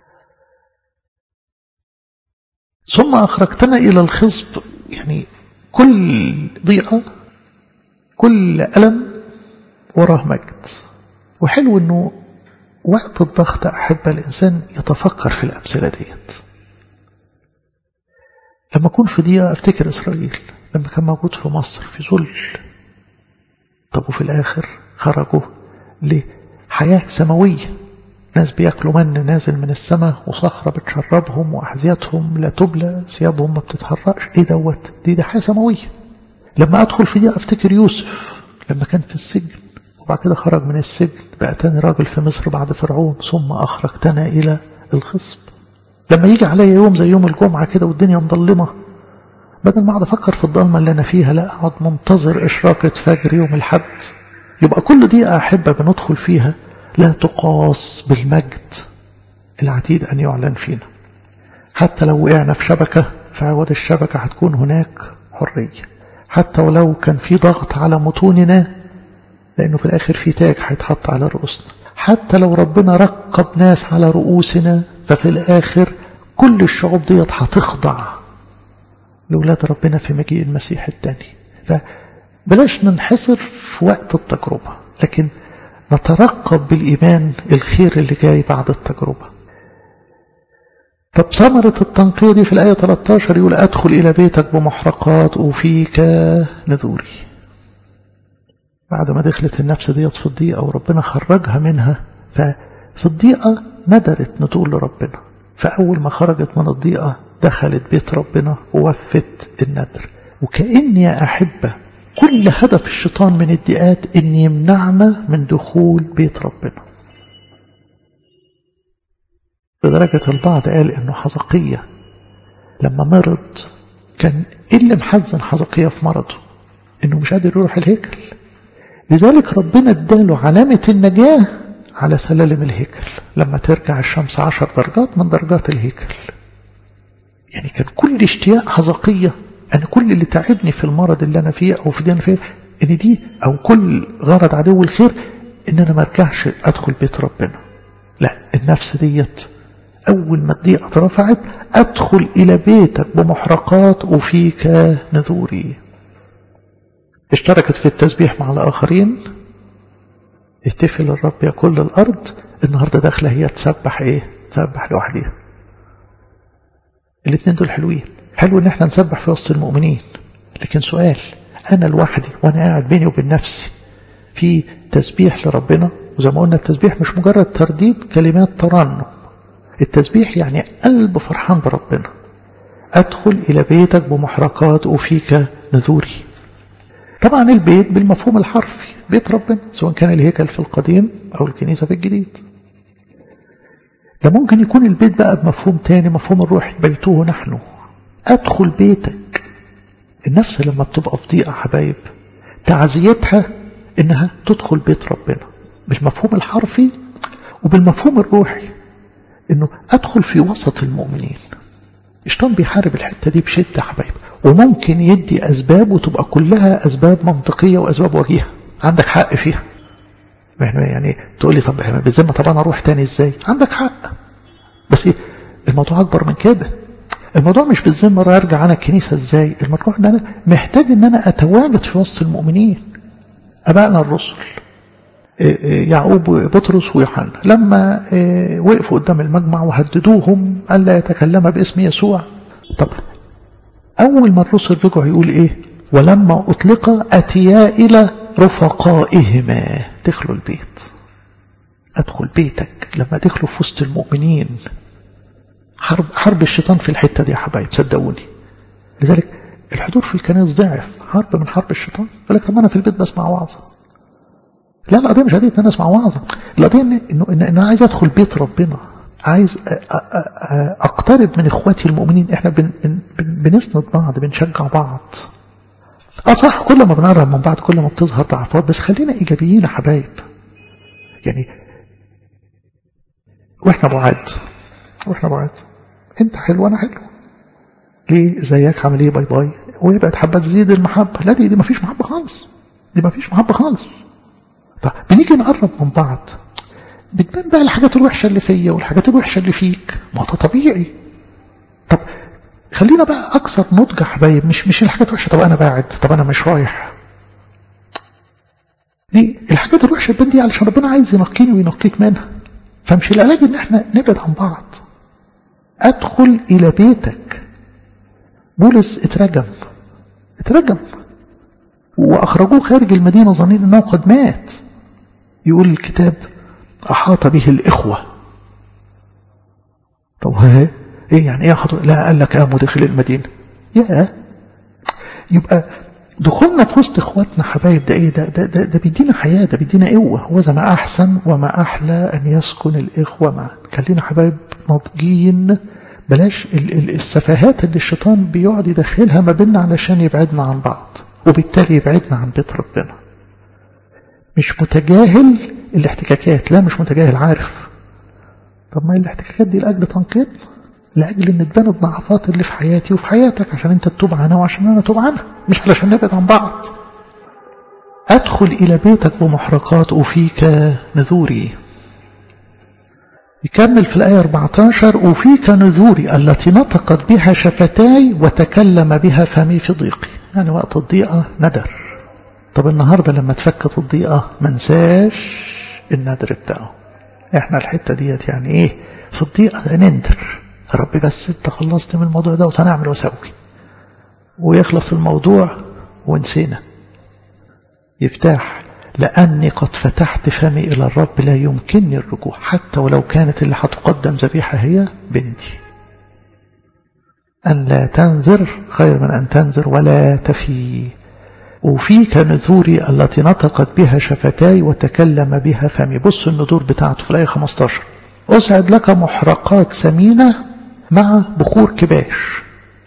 ثم أخرجتنا إلى الخصب، يعني كل ضيقة كل ألم وراه مجد. وحلو أنه وقت الضغط أحب الإنسان يتفكر في الأمثلة ديت. لما أكون في ضيقة أفتكر إسرائيل لما كان موجود في مصر في ذل، طب وفي الآخر خرجوا لحياة سماوية، ناس بيأكلوا من نازل من السماء وصخرة بتشربهم وأحذيتهم لا تبلى ثيابهم ما بتتحرقش. إيه دوت؟ دي دي حياة سماوية. لما أدخل في دي أفتكر يوسف لما كان في السجن وبعد كده خرج من السجن بقى تاني راجل في مصر بعد فرعون، ثم أخرجتنا إلى الخصب. لما يجي عليا يوم زي يوم الجمعة كده والدنيا مظلمة، بدل ما أقعد أفكر في الضلمة اللي أنا فيها، لا أقعد منتظر إشراقة فجر يوم الحد. يبقى كل دي أحبة بندخل فيها لا تقاس بالمجد العتيد أن يعلن فينا. حتى لو وقعنا في شبكة، في عوض الشبكة هتكون هناك حرية. حتى ولو كان في ضغط على متوننا، لأنه في الآخر في تاج هيتحط على رؤوسنا. حتى لو ربنا رقب ناس على رؤوسنا، ففي الآخر كل الشعوب ديت هتخضع لأولاد ربنا في مجيء المسيح الثاني. فبلاش ننحصر في وقت التجربة، لكن نترقب بالإيمان الخير اللي جاي بعد التجربة. طب ثمرة التنقية دي في الآية ثلاثة عشر يقول أدخل إلى بيتك بمحرقات وفيك نذوري. بعد ما دخلت النفس ديت في الضيقة وربنا خرجها منها، ففي الضيقة ندرت نتقول لربنا. فأول ما خرجت من الضيقة دخلت بيت ربنا ووفت الندر. وكأن يا أحبة كل هدف الشيطان من الضيقات إن يمنعنا من دخول بيت ربنا. لدرجة البعض قال إنه حزقية لما مرض كان إيه اللي محزن حزقية في مرضه؟ إنه مش قادر يروح الهيكل. لذلك ربنا اداله علامة النجاة على سلالم الهيكل، لما ترجع الشمس عشر درجات من درجات الهيكل. يعني كان كل اشتياق حزقية، أنا كل اللي تعبني في المرض اللي أنا فيه أو في دي أنا فيه إن دي أو كل غرض عدو الخير إن أنا ما ارجعش أدخل بيت ربنا. لا، النفس ديت أول ما الضيقة اترفعت أدخل إلى بيتك بمحرقات وفيك نذوري. اشتركت في التسبيح مع الآخرين، اهتفل الرب يا كل الأرض. النهاردة داخلة هي تسبح إيه؟ تسبح لوحديها. الاثنين دول حلوين. حلو ان احنا نسبح في وسط المؤمنين، لكن سؤال، انا لوحدي وانا قاعد بيني وبين نفسي في تسبيح لربنا. وزي ما قلنا التسبيح مش مجرد ترديد كلمات ترنم، التسبيح يعني قلب فرحان بربنا. ادخل الى بيتك بمحرقات وفيك نذوري. طبعا البيت بالمفهوم الحرفي بيت ربنا، سواء كان الهيكل في القديم او الكنيسة في الجديد. ده ممكن يكون البيت بقى بمفهوم تاني، مفهوم الروح، بيته نحن. أدخل بيتك. النفس لما بتبقى في ضيقة حبايب تعزيتها إنها تدخل بيت ربنا بالمفهوم الحرفي وبالمفهوم الروحي، إنه أدخل في وسط المؤمنين. الشيطان بيحارب الحتة دي بشدة حبايب، وممكن يدي أسباب وتبقى كلها أسباب منطقية وأسباب وجيهة عندك حق فيها. يعني تقول لي طب بالذمة طب أنا أروح تاني إزاي؟ عندك حق، بس الموضوع أكبر من كده. الموضوع مش بالذمة أرجع أنا الكنيسة إزاي، الموضوع أن أنا محتاج أن أنا أتواجد في وسط المؤمنين. أبائنا الرسل يعقوب وبطرس ويوحنا لما وقفوا قدام المجمع وهددوهم ألا يتكلم باسم يسوع، طب أول ما الرسل رجعوا يقول إيه؟ ولما أطلق أتيا إلى رفقائهما. دخلوا البيت. أدخل بيتك لما دخلوا في وسط المؤمنين. حرب, حرب الشيطان في الحتة دي يا حبايب صدقوني. لذلك الحضور في الكنائس ضعف، حرب من حرب الشيطان. يقول لك طب أنا في البيت بسمع وعظة. لا القضية مش قضية ان انا اسمع وعظة، القضية إن, إنه إن أنا عايز أدخل بيت ربنا، عايز أقترب من إخواتي المؤمنين. إحنا بن بن بنسند بعض، بنشجع بعض. اه صح، كل ما بنقرب من بعض كل ما بتظهر ضعفات، بس خلينا إيجابيين يا حبايب. يعني وإحنا بعاد وإحنا بعاد، أنت حلو وأنا حلو، ليه زيك عامل إيه باي باي ويبقى حبة تزيد المحبة. لا دي دي ما فيش محبة خالص، دي ما فيش محبة خالص. طب بنيجي نقرب من بعض بتبان بقى الحاجات الوحشة اللي فيا والحاجات الوحشة اللي فيك، ما ده طبيعي. طب خلينا بقى اكثر نضج يا حبايب، مش مش الحاجات وحشه، طب انا باعد، طب انا مش رايح. دي الحاجات الوحشه البنت دي علشان ربنا عايز ينقيني وينقيك منها. فمش العلاج ان احنا نبعد عن بعض. ادخل الى بيتك. بولس اترجم اترجم واخرجوه خارج المدينه ظنين انه قد مات. يقول الكتاب احاط به الاخوه. طب ها ايه يعني ايه حضر؟ لا قال لك قاموا داخل المدينه. يا يبقى دخولنا في وسط اخواتنا حبايب ده ايه؟ ده ده ده, ده بيدينا حياه، ده بيدينا قوه. وذا ما احسن وما احلى ان يسكن الاخوه معا. خلينا حبايب ناضجين، بلاش السفاهات اللي الشيطان بيقعد يدخلها ما بيننا علشان يبعدنا عن بعض، وبالتالي يبعدنا عن بيت ربنا. مش متجاهل الاحتكاكات، لا مش متجاهل، عارف. طب ما الاحتكاكات دي لاجل تنقيط، لاجل ان تبان الضعفات اللي في حياتي وفي حياتك، عشان انت تتوب عنها وعشان انا اتوب عنها، مش علشان نبعد عن بعض. ادخل الى بيتك بمحرقات وفيك نذوري. يكمل في الآية أربعة عشر وفيك نذوري التي نطقت بها شفتاي وتكلم بها فمي في ضيقي. يعني وقت الضيقة ندر. طب النهاردة لما تفكت الضيقة منساش الندر بتاعه. احنا الحتة ديت يعني ايه؟ في الضيقة نندر، ربي بس انت خلصت من الموضوع ده وتنعمل وسوي، ويخلص الموضوع ونسينا. يفتح لأني قد فتحت فمي إلى الرب لا يمكنني الرجوع، حتى ولو كانت اللي هتقدم ذبيحة هي بنتي. أن لا تنذر خير من أن تنذر ولا تفي. وفيك نذوري التي نطقت بها شفتاي وتكلم بها فمي. بص النذور بتاعته في الآية خمسة عشر. أسعد لك محرقات سمينة مع بخور كباش.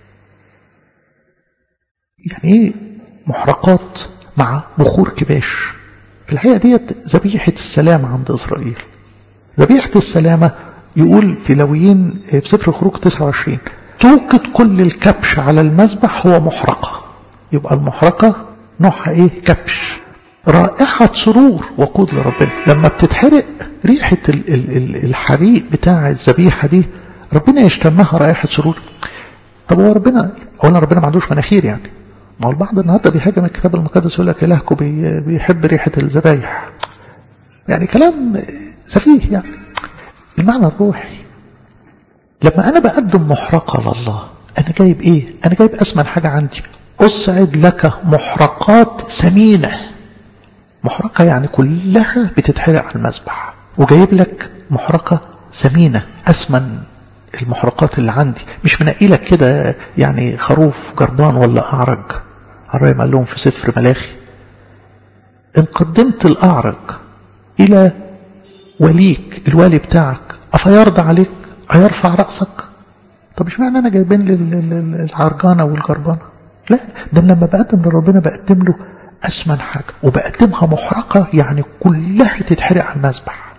يعني إيه محرقات مع بخور كباش؟ في الحقيقة ديت ذبيحة السلامة عند إسرائيل. ذبيحة السلامة يقول في لويين في سفر الخروج تسعة وعشرين توقد كل الكبش على المذبح هو محرقة. يبقى المحرقة نوعها ايه؟ كبش. رائحة سرور وقود لربنا. لما بتتحرق ريحة الحريق بتاع الذبيحة دي ربنا يشتمها رائحة سرور. طب هو ربنا اولا ربنا ما عندوش مناخير يعني؟ ما هو البعض النهارده بيهاجم الكتاب المقدس يقول لك إلهكم بيحب ريحة الذبايح. يعني كلام سفيه يعني. المعنى الروحي لما أنا بقدم محرقة لله أنا جايب إيه؟ أنا جايب أسمن حاجة عندي. أسعد لك محرقات سمينة. محرقة يعني كلها بتتحرق على المذبح، وجايب لك محرقة سمينة أسمن المحرقات اللي عندي. مش منقي لك كده يعني خروف جربان ولا أعرج. الرأي قال لهم في سفر ملاخي إن قدمت الأعرج إلى وليك الوالي بتاعك أفيرضى عليك؟ هيرفع رأسك؟ طب مش معنى أنا جايبين للعرجانة والجربانة؟ لا، ده لما بقدم لربنا بقدم له أسمن حاجة، وبقدمها محرقة يعني كلها تتحرق على المذبح.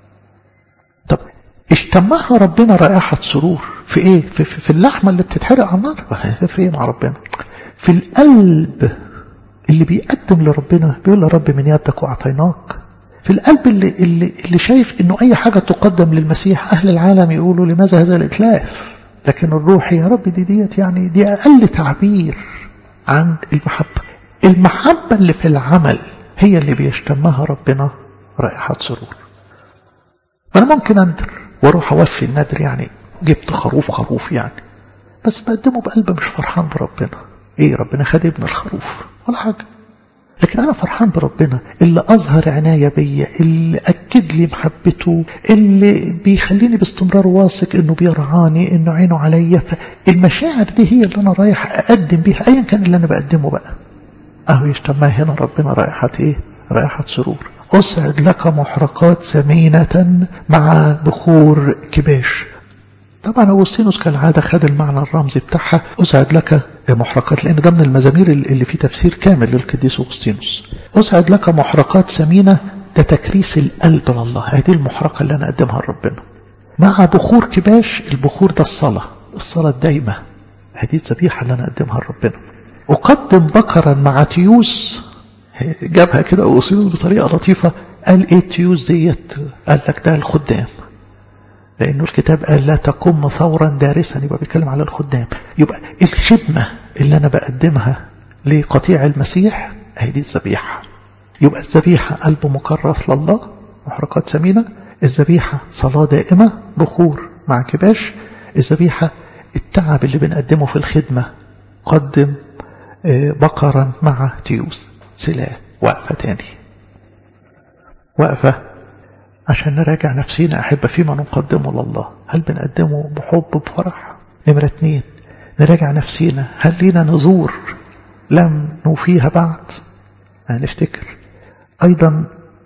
طب اشتمها ربنا رائحة سرور في ايه؟ في, في, في اللحمة اللي بتتحرق على النار. هتفرق ايه مع ربنا؟ في القلب اللي بيقدم لربنا بيقول يا رب من يدك واعطيناك. في القلب اللي, اللي, اللي شايف انه اي حاجة تقدم للمسيح اهل العالم يقولوا لماذا هذا الاتلاف، لكن الروح يا رب دي ديت يعني دي اقل تعبير عن المحبة. المحبة اللي في العمل هي اللي بيشتمها ربنا رائحة سرور. فأنا ممكن أندر واروح أوفي الندر، يعني جبت خروف خروف يعني، بس بقدمه بقلب مش فرحان بربنا. إيه ربنا خد ابن الخروف ولا حاجة، لكن أنا فرحان بربنا اللي أظهر عناية بيا، اللي أكد لي محبته، اللي بيخليني باستمرار واثق إنه بيرعاني، إنه عينه عليا. فالمشاعر دي هي اللي أنا رايح أقدم بيها أيا كان اللي أنا بقدمه بقى. أهو يشتمها هنا ربنا رائحة إيه؟ رائحة سرور. أسعد لك محرقات سمينة مع بخور كباش. طبعا أغسطينوس كالعادة خد المعنى الرمزي بتاعها أسعد لك محرقات، لأن ده من المزامير اللي فيه تفسير كامل للقديس أغسطينوس. أسعد لك محرقات سمينة، ده تكريس القلب لله. هذه المحرقة اللي أنا أقدمها لربنا مع بخور كباش. البخور ده الصلاة، الصلاة الدايمة. هذه الذبيحة اللي أنا أقدمها لربنا. أقدم بقرا مع تيوس. جابها كده أغسطينوس بطريقة لطيفة. قال إيه تيوس ديت؟ قال لك ده الخدام. لأنه الكتاب قال لا تقم ثورا دارسا، يبقى بيتكلم على الخدام. يبقى الخدمة اللي أنا بقدمها لقطيع المسيح هي دي الذبيحة. يبقى الذبيحة قلب مكرس لله، محرقات ثمينة. الذبيحة صلاة دائمة، بخور مع كباش. الذبيحة التعب اللي بنقدمه في الخدمة، قدم بقرا مع تيوس. سلاة وقفة تاني، وقفة عشان نراجع نفسينا أحب فيما نقدمه لله، هل بنقدمه بحب بفرح؟ نمرة اتنين، نراجع نفسينا، هل لينا نذور لم نوفيها بعد؟ نفتكر أيضا،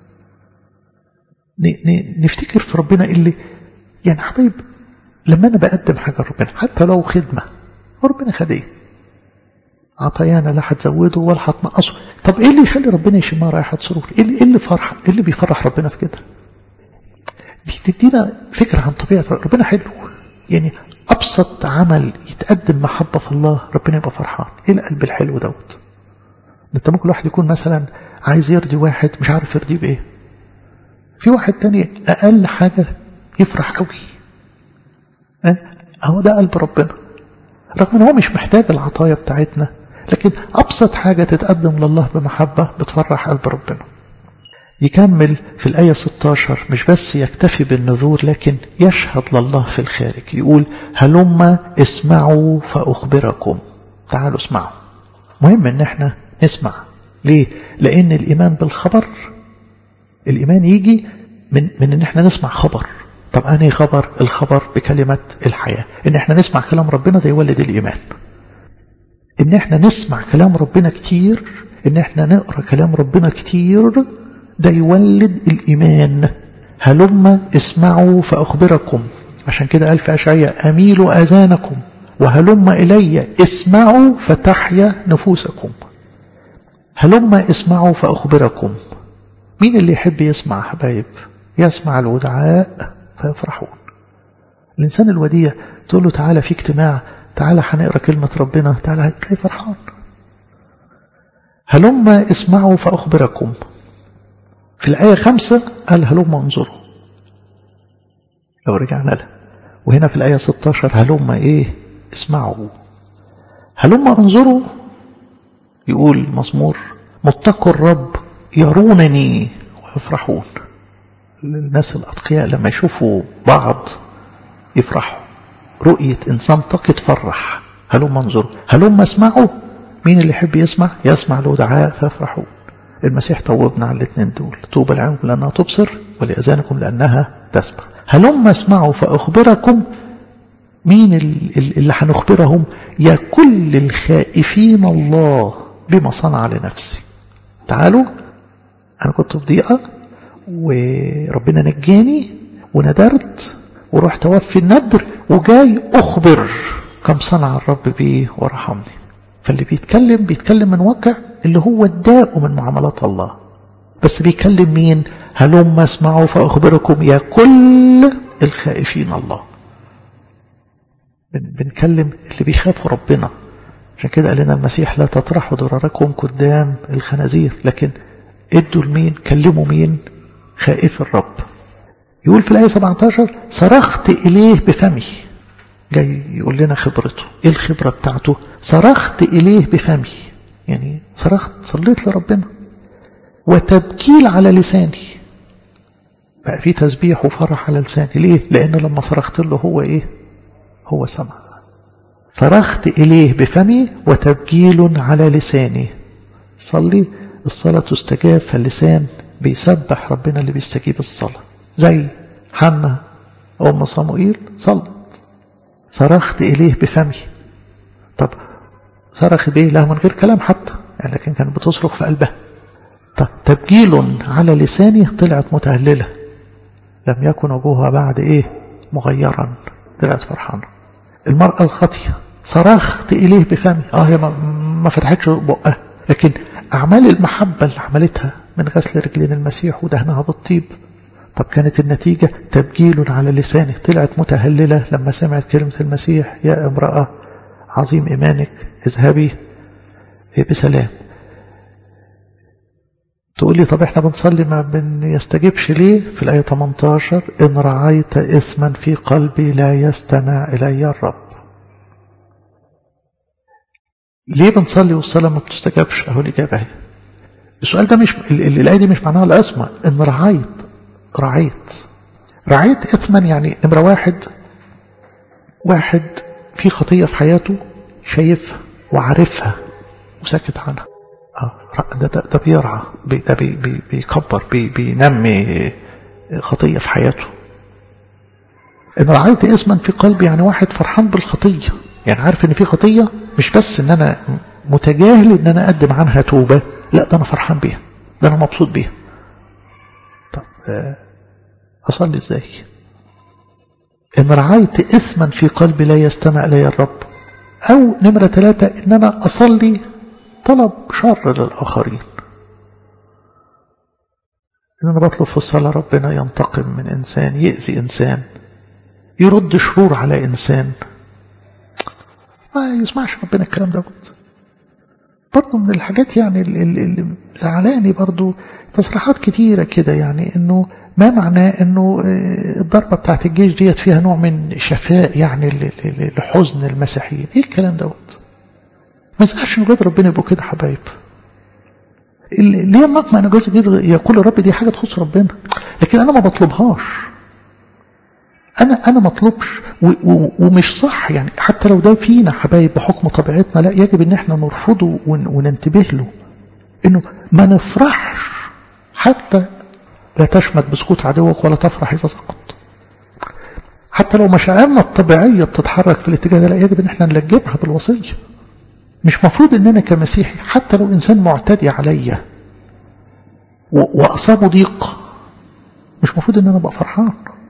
نفتكر في ربنا اللي يعني حبيب لما أنا بقدم حاجة ربنا حتى لو خدمة، ربنا خد ايه؟ عطيانا لا هتزوده ولا هتنقصه. طب ايه اللي يخلي ربنا يشمها رائحة سرور؟ ايه اللي فرح؟ ايه اللي بيفرح ربنا في كده؟ دي تدينا فكرة عن طبيعة ربنا. حلو يعني ابسط عمل يتقدم محبة في الله ربنا يبقى فرحان. ايه القلب الحلو دوت؟ انت ممكن الواحد يكون مثلا عايز يرضي واحد مش عارف يرضيه بايه، في واحد تاني اقل حاجة يفرح قوي. اه اهو ده قلب ربنا، رغم ان هو مش محتاج العطايا بتاعتنا، لكن ابسط حاجة تتقدم لله بمحبة بتفرح قلب ربنا. يكمل في الآية ستة عشر، مش بس يكتفي بالنذور لكن يشهد لله في الخارج، يقول هلما اسمعوا فأخبركم. تعالوا اسمعوا. مهم ان احنا نسمع. ليه؟ لان الايمان بالخبر، الايمان يجي من, من ان احنا نسمع خبر. طب أنهي خبر؟ الخبر بكلمة الحياة. ان احنا نسمع كلام ربنا ده يولد الايمان. ان احنا نسمع كلام ربنا كتير، ان احنا نقرأ كلام ربنا كتير، ده يولد الإيمان. هلما اسمعوا فأخبركم. عشان كده قال في أشعياء أميلوا آذانكم وهلما إلي اسمعوا فتحيا نفوسكم. هلما اسمعوا فأخبركم. مين اللي يحب يسمع حبايب؟ يسمع الودعاء فيفرحون. الإنسان الوديع تقول له تعالى في اجتماع، تعالى هنقرأ كلمة ربنا، تعالى هتلاقي فرحان. هلما اسمعوا فأخبركم. في الآية خمسة قال هلما انظروا، لو رجعنا لها. وهنا في الآية ستة عشر هلما ايه؟ اسمعوا. هلما انظروا، يقول مزمور متقوا الرب يرونني ويفرحون. الناس الأتقياء لما يشوفوا بعض يفرحوا. رؤية إنسان تقي تفرح. هلما انظروا، هلما اسمعوا. مين اللي يحب يسمع؟ يسمع الودعاء فيفرحون. المسيح طوبنا على الاثنين دول. طوبى لعينكم لأنها تبصر ولأذانكم لأنها تسمع. هلما اسمعوا فأخبركم. مين اللي هنخبرهم؟ يا كل الخائفين الله بما صنع لنفسي. تعالوا، أنا كنت في ضيقة وربنا نجاني وندرت ورحت أوفي الندر وجاي أخبر كم صنع الرب بي ورحمني. فاللي بيتكلم بيتكلم من واقع اللي هو اداءه من معاملات الله. بس بيكلم مين؟ هلما اسمعوا فأخبركم يا كل الخائفين الله. بنكلم اللي بيخافوا ربنا. عشان كده قال لنا المسيح لا تطرحوا ضرركم قدام الخنازير، لكن ادوا لمين؟ كلموا مين؟ خائف الرب. يقول في الآية سبعة عشر صرخت إليه بفمي. جاي يقول لنا خبرته. ايه الخبرة بتاعته؟ صرخت إليه بفمي، يعني صرخت، صليت لربنا. وتبكيل على لساني، بقى في تسبيح وفرح على لساني. ليه؟ لأن لما صرخت له هو ايه؟ هو سمع. صرخت إليه بفمي وتبكيل على لساني. صلي، الصلاة تستجاب، فاللسان بيسبح ربنا اللي بيستجيب الصلاة. زي حنا أم صموئيل صلت، صرخت إليه بفمي. طب صرخ بيه؟ لا، من غير كلام حتى، يعني لكن كانت بتصرخ في قلبها. طب تبجيل على لساني، طلعت متهللة، لم يكن وجوهها بعد ايه؟ مغيرا، طلعت فرحانة. المرأة الخاطية صرخت إليه بفمي. اه هي ما فتحتش بقها، لكن أعمال المحبة اللي عملتها من غسل رجلين المسيح ودهنها بالطيب، طب كانت النتيجة تبجيل على لسانه، طلعت متهللة لما سمعت كلمة المسيح يا امرأة عظيم إيمانك اذهبي بسلام. تقول لي طب احنا بنصلي ما بنستجيبش ليه؟ في الآية ثمانية عشر إن رعيت إثما في قلبي لا يستمع إلي الرب. ليه بنصلي والصلاة ما بتستجابش؟ أهو الإجابة هي. السؤال ده مش الآية دي مش معناها الأسمى. إن رعيت رعيت رعيت إثما يعني نمرة واحد واحد في خطية في حياته شايفها وعارفها وساكت عنها. آه ده, ده, ده بيرعى ده بي بي بيكبر بي بينمي خطية في حياته. إن رعيت إثما في قلبي يعني واحد فرحان بالخطية، يعني عارف إن في خطية، مش بس إن أنا متجاهل إن أنا أقدم عنها توبة، لا ده أنا فرحان بيها، ده أنا مبسوط بيها. طب أصلي إزاي؟ إن رعيت إثما في قلبي لا يستمع إلي الرب. أو نمرة ثلاثة إن أنا أصلي طلب شر للآخرين، إن أنا بطلب في الصلاة ربنا ينتقم من إنسان، يأذي إنسان، يرد شرور على إنسان. ما يسمعش ربنا الكلام ده. برضو من الحاجات يعني اللي زعلاني برضو تصريحات كتيرة كده، يعني إنه ما معناه إنه الضربة بتاعت الجيش ديت فيها نوع من شفاء يعني لحزن المسيحيين. إيه الكلام دوت؟ ما يسألش إن ربنا يبقوا كده حبايب. ليه مطمع إن جوز يقول الرب دي حاجة تخص ربنا، لكن أنا ما بطلبهاش. أنا أنا مطلوبش ومش صح يعني. حتى لو ده فينا حبايب بحكم طبيعتنا، لا يجب إن إحنا نرفضه وننتبه له، إنه ما نفرحش حتى لا تشمت بسكوت عدوك ولا تفرح إذا سقط. حتى لو مشاعرنا الطبيعية بتتحرك في الاتجاه ده، لا يجب إن إحنا نلجمها بالوصية. مش مفروض إن أنا كمسيحي حتى لو إنسان معتدي عليا وأصابه ضيق، مش مفروض إن أنا أبقى فرحان.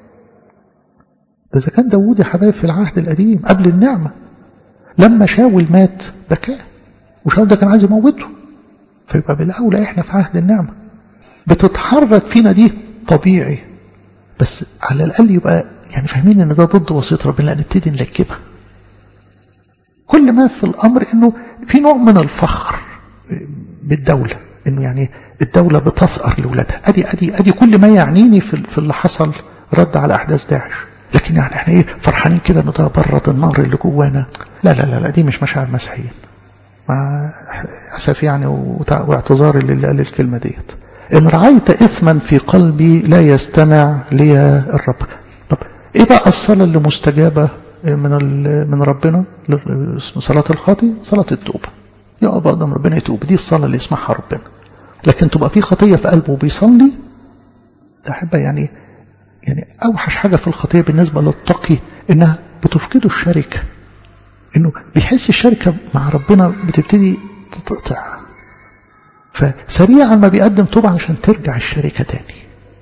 إذا كان داود يا حبايب في العهد القديم قبل النعمة لما شاول مات بكى، وشاول ده كان عايز يموته، فيبقى بالأولى إحنا في عهد النعمة بتتحرك فينا دي طبيعي، بس على الأقل يبقى يعني فاهمين إن ده ضد وصية ربنا، لا نبتدي نلكبها. كل ما في الأمر إنه في نوع من الفخر بالدولة، إنه يعني الدولة بتثأر لولادها. أدي أدي أدي كل ما يعنيني في في اللي حصل رد على أحداث داعش. لكن يعني احنا ايه فرحانين كده انه ده برد النار اللي جوانا؟ لا لا لا لا، دي مش مشاعر مسيحيين، مع اسف يعني واعتذاري للي قال الكلمه ديت. ان رعيت اثما في قلبي لا يستمع لي الرب. طب ايه بقى الصلاه اللي مستجابه من من ربنا؟ صلاه الخاطئ، صلاه التوبه، يقف قدام ربنا يتوب، دي الصلاه اللي يسمعها ربنا. لكن تبقى في خطيه في قلبه وبيصلي، ده احبها يعني يعني أوحش حاجة في الخطية بالنسبة للتقي إنها بتفقده الشركة، إنه بيحس الشركة مع ربنا بتبتدي تتقطع، فسريعا ما بيقدم توبة عشان ترجع الشركة تاني.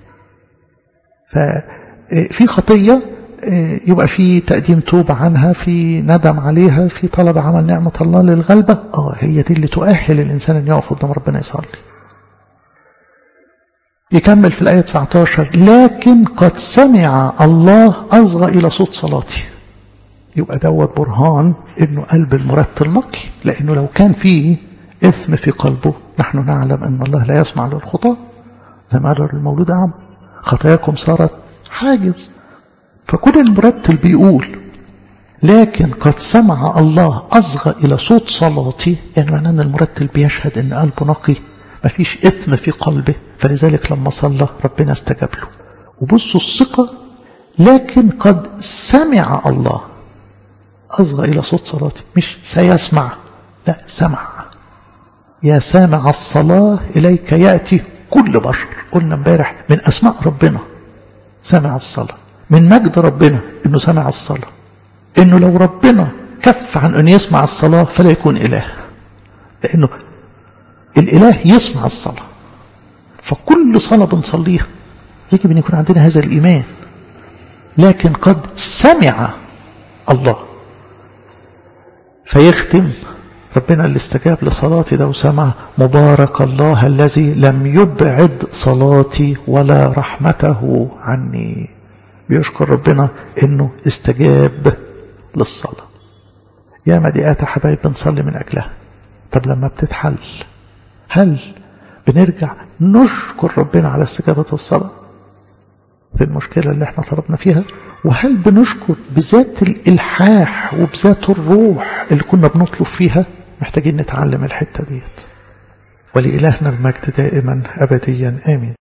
ففي خطية يبقى في تقديم توبة عنها، في ندم عليها، في طلب عمل نعمة الله للغلبة. آه هي دي اللي تؤهل الإنسان أن يقف قدام ربنا يصلي. يكمل في الآية تسعة عشر لكن قد سمع الله أصغى إلى صوت صلاتي. يبقى دوت برهان إنه قلب المرتل نقي، لأنه لو كان فيه إثم في قلبه نحن نعلم أن الله لا يسمع للخطاة، زي ما قال المولود أعمى خطاياكم صارت حاجز. فكل المرتل بيقول لكن قد سمع الله أصغى إلى صوت صلاتي، يعني معناه أن المرتل بيشهد أن قلبه نقي ما فيش إثم في قلبه، فلذلك لما صلى ربنا استجاب له. وبصوا الثقة، لكن قد سمع الله أصغى إلى صوت صلاتي، مش سيسمع، لا سمع. يا سامع الصلاة إليك يأتي كل بشر. قلنا امبارح من أسماء ربنا سمع الصلاة، من مجد ربنا إنه سمع الصلاة، إنه لو ربنا كف عن أن يسمع الصلاة فلا يكون إله، لأنه الإله يسمع الصلاة. فكل صلاة بنصليها يجب أن يكون عندنا هذا الإيمان. لكن قد سمع الله، فيختم ربنا اللي استجاب لصلاتي ده وسمع مبارك الله الذي لم يبعد صلاتي ولا رحمته عني. بيشكر ربنا انه استجاب للصلاة. يا مديئات حبايب بنصلي من اجلها، طب لما بتتحل هل بنرجع نشكر ربنا على استجابة الصلاة في المشكلة اللي احنا طلبنا فيها؟ وهل بنشكر بذات الإلحاح وبذات الروح اللي كنا بنطلب فيها؟ محتاجين نتعلم الحتة ديت. ولإلهنا المجد دائما أبديا آمين.